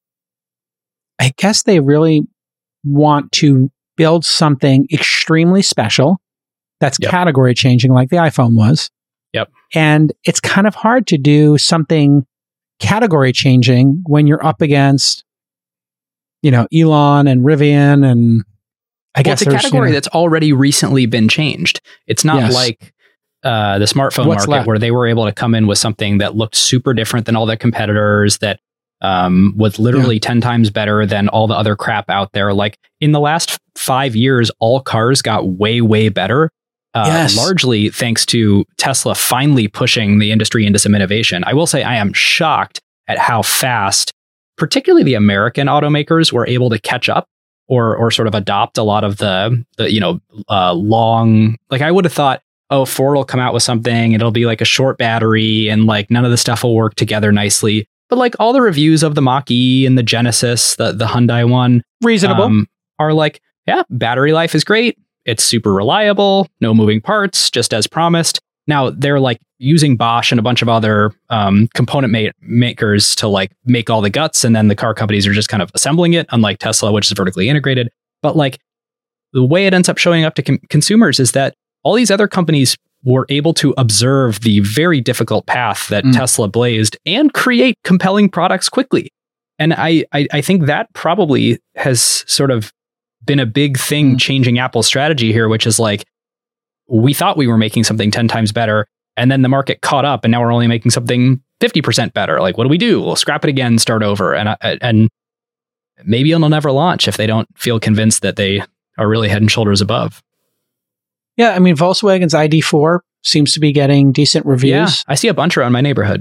I guess they really want to build something extremely special that's Yep. category changing, like the iPhone was. Yep. And it's kind of hard to do something category changing when you're up against, you know, Elon and Rivian, and I well, guess it's a there's, category you know, that's already recently been changed. It's not Yes. like uh, the smartphone What's market left? where they were able to come in with something that looked super different than all their competitors, that um, was literally ten times better than all the other crap out there. Like in the last five years, all cars got way, way better. Uh, Yes. Largely thanks to Tesla finally pushing the industry into some innovation. I will say I am shocked at how fast, particularly the American automakers, were able to catch up or or sort of adopt a lot of the the you know uh, long. Like I would have thought, oh, Ford will come out with something, it'll be like a short battery, and like none of the stuff will work together nicely. But like all the reviews of the Mach-E and the Genesis, the the Hyundai one, reasonable. um, are like, yeah, battery life is great. It's super reliable, no moving parts, just as promised. Now they're like using Bosch and a bunch of other um, component ma- makers to like make all the guts, and then the car companies are just kind of assembling it, unlike Tesla, which is vertically integrated. But like the way it ends up showing up to com- consumers is that all these other companies were able to observe the very difficult path that Mm. Tesla blazed and create compelling products quickly. And I, I, I think that probably has sort of been a big thing Mm. changing Apple's strategy here, which is like, we thought we were making something ten times better, and then the market caught up, and now we're only making something fifty percent better. Like, what do we do? We'll scrap it again, start over. And, I- and maybe it'll never launch if they don't feel convinced that they are really head and shoulders above. Yeah, I mean, Volkswagen's I D four seems to be getting decent Yeah, reviews. I see a bunch around my neighborhood.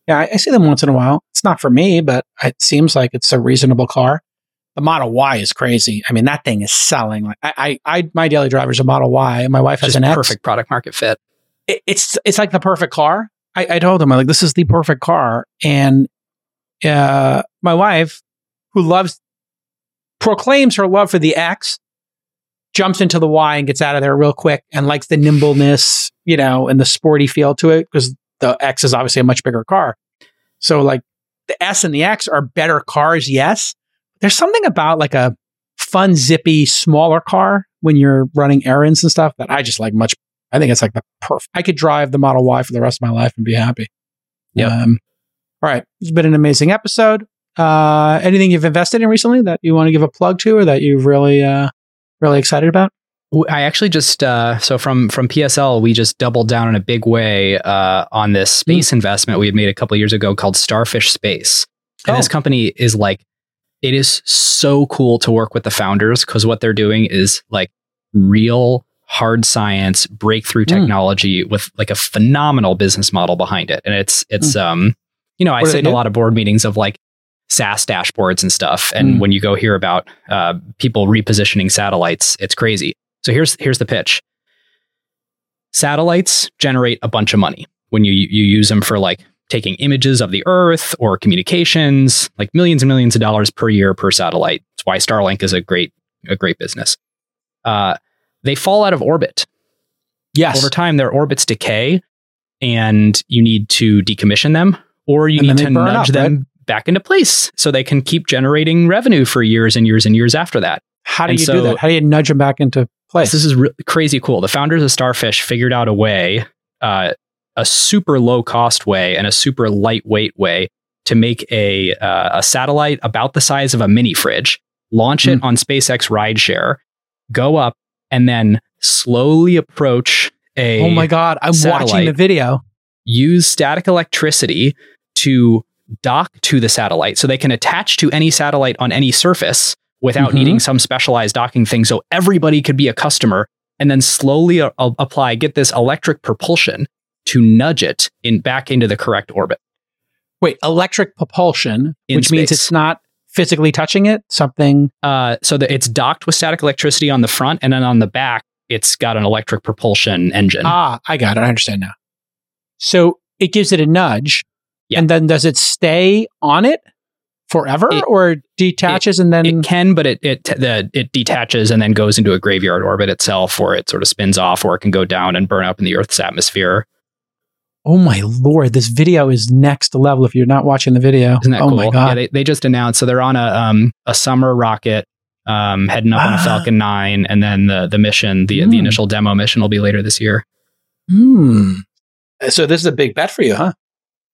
Yeah, I, I see them once in a while. It's not for me, but it seems like it's a reasonable car. The Model Y is crazy. I mean, that thing is selling. Like I, I, I my daily driver is a Model Y. My wife has Just an X. perfect product market fit. It, it's it's like the perfect car. I, I told him, I'm like, this is the perfect car. And uh, my wife, who loves, proclaims her love for the X, jumps into the Y and gets out of there real quick and likes the nimbleness, you know, and the sporty feel to it because the X is obviously a much bigger car. So like the S and the X are better cars, yes. There's something about like a fun, zippy, smaller car when you're running errands and stuff that I just like much. I think it's like the perfect. I could drive the Model Y for the rest of my life and be happy. Yeah. Um, all right. It's been an amazing episode. Uh, anything you've invested in recently that you want to give a plug to or that you're really, uh, really excited about? I actually just, uh, so from, from P S L, we just doubled down in a big way uh, on this space mm. investment we had made a couple of years ago called Starfish Space. And oh. this company is like, it is so cool to work with the founders because what they're doing is like real hard science, breakthrough technology mm. with like a phenomenal business model behind it. And it's, it's, mm. um, you know, I sit in a lot of board meetings of like SaaS dashboards and stuff. And mm. when you go hear about uh, people repositioning satellites, it's crazy. So here's, here's the pitch. Satellites generate a bunch of money when you, you use them for like taking images of the Earth or communications, like millions and millions of dollars per year per satellite. That's why Starlink is a great, a great business. Uh, they fall out of orbit. Yes. Over time, their orbits decay and you need to decommission them or you and need to nudge up, them right? back into place so they can keep generating revenue for years and years and years after that. How do and you so, do that? How do you nudge them back into place? This is re- crazy cool. The founders of Starfish figured out a way, uh, a super low cost way and a super lightweight way to make a uh, a satellite about the size of a mini fridge, launch mm. it on SpaceX rideshare, go up and then slowly approach a Oh my God, I'm satellite, watching the video. Use static electricity to dock to the satellite so they can attach to any satellite on any surface without mm-hmm. needing some specialized docking thing. So everybody could be a customer and then slowly a- apply, get this electric propulsion to nudge it in back into the correct orbit. Wait, electric propulsion, in which space. means it's not physically touching it? Something? Uh, so that it's docked with static electricity on the front, and then on the back, it's got an electric propulsion engine. Ah, I got it. I understand now. So it gives it a nudge, yeah. and then does it stay on it forever, it, or detaches it, and then it can, but it it the, it detaches and then goes into a graveyard orbit itself, or it sort of spins off, or it can go down and burn up in the Earth's atmosphere. Oh my Lord, this video is next level if you're not watching the video. Isn't that oh cool? My God. Yeah, they, they just announced, so they're on a um a summer rocket um heading up ah. on a Falcon nine, and then the the mission, the, mm. the initial demo mission will be later this year. Hmm. So this is a big bet for you, huh?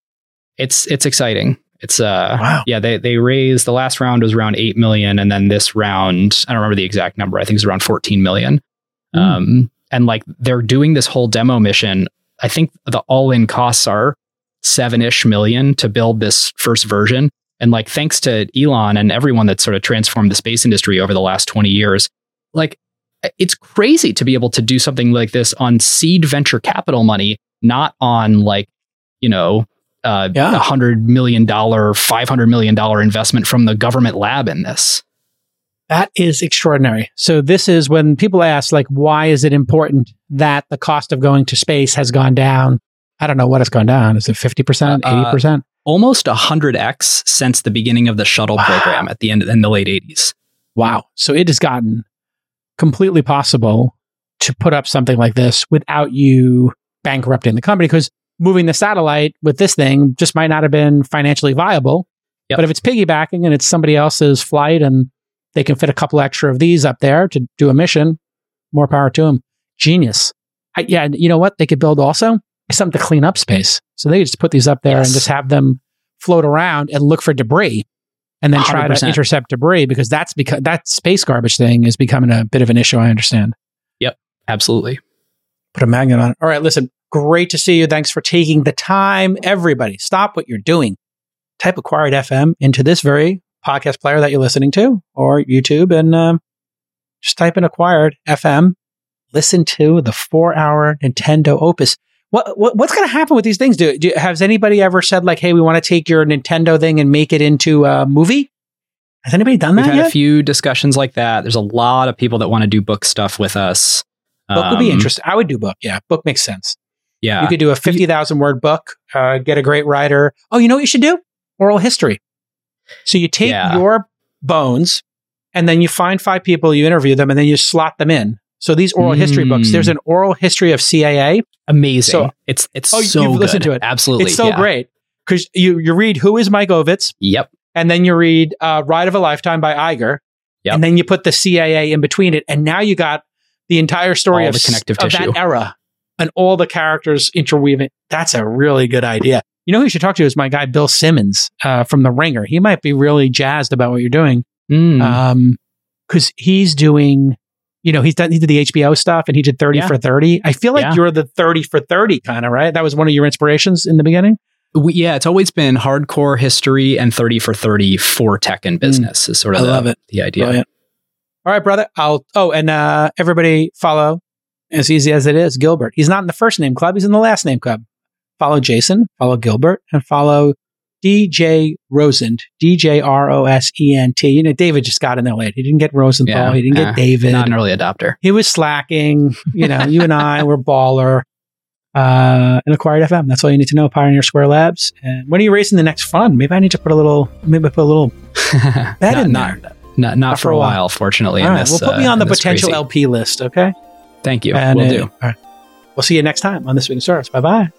It's it's exciting. It's uh wow. yeah, they they raised, the last round was around eight million, and then this round, I don't remember the exact number, I think it's around fourteen million. Mm. Um and like they're doing this whole demo mission. I think the all-in costs are seven-ish million to build this first version. And like, thanks to Elon and everyone that sort of transformed the space industry over the last twenty years, like it's crazy to be able to do something like this on seed venture capital money, not on like, you know, uh, yeah. a hundred million dollar, five hundred million dollar investment from the government lab in this. That is extraordinary. So this is when people ask, like, why is it important that the cost of going to space has gone down? I don't know what it's gone down. Is it fifty percent, eighty percent? Uh, almost one hundred x since the beginning of the shuttle wow. program at the end in the late eighties. Wow. So it has gotten completely possible to put up something like this without you bankrupting the company, because moving the satellite with this thing just might not have been financially viable. Yep. But if it's piggybacking and it's somebody else's flight and they can fit a couple extra of these up there to do a mission, more power to them. Genius. I, yeah, you know what? They could build also something to clean up space. So they could just put these up there yes. and just have them float around and look for debris and then one hundred percent try to intercept debris, because that's because that space garbage thing is becoming a bit of an issue, I understand. Yep, absolutely. Put a magnet on it. All right, listen, great to see you. Thanks for taking the time. Everybody, stop what you're doing. Type Acquired F M into this very podcast player that you're listening to, or YouTube, and um, just type in Acquired F M. Listen to the four-hour Nintendo Opus. What, what what's going to happen with these things? Do, do has anybody ever said like, "Hey, we want to take your Nintendo thing and make it into a movie"? Has anybody done that We've had yet? a few discussions like that. There's a lot of people that want to do book stuff with us. Book would be Um, interesting. I would do book. Yeah, book makes sense. Yeah. You could do a fifty thousand word book, uh, get a great writer. Oh, you know what you should do? Oral history. So you take Yeah. your bones and then you find five people, you interview them, and then you slot them in. So these oral history books, Mm. there's an oral history of C A A. Amazing. So- it's it's Oh, so you've good. listened to it. Absolutely. It's so yeah. great because you, you read Who is Mike Ovitz, Yep. and then you read uh, Ride of a Lifetime by Iger, Yep. and then you put the C A A in between it, and now you got the entire story All of, the connective of tissue. that era and all the characters interweaving. That's a really good idea. You know who you should talk to is my guy Bill Simmons uh, from The Ringer. He might be really jazzed about what you're doing Mm. um, because he's doing. You know, he's done. He did the H B O stuff, and he did thirty Yeah. for thirty. I feel like Yeah. you're the thirty for thirty kind of, right? That was one of your inspirations in the beginning. We, yeah, it's always been hardcore history and thirty for thirty for tech and business is sort of I the, love it. the idea. Brilliant. All right, brother. I'll. Oh, and uh, everybody follow. As easy as it is, Gilbert. He's not in the first name club. He's in the last name club. Follow Jason. Follow Gilbert, and follow D J Rosent. D J R O S E N T. You know, David just got in there late. He didn't get Rosenthal. Yeah, he didn't uh, get David. Not an early adopter. He was slacking. You know, you and I were baller. Uh, and Acquired F M. That's all you need to know. Pioneer Square Labs. And when are you racing the next fund? Maybe I need to put a little. Maybe put a little bet not, in not, there. Not, not for a while, fortunately. All in right, this, well, put me uh, on the in this potential crazy- L P list. Okay. Thank you. And, We'll uh, do. All right. We'll see you next time on This Week in Startups. Bye bye.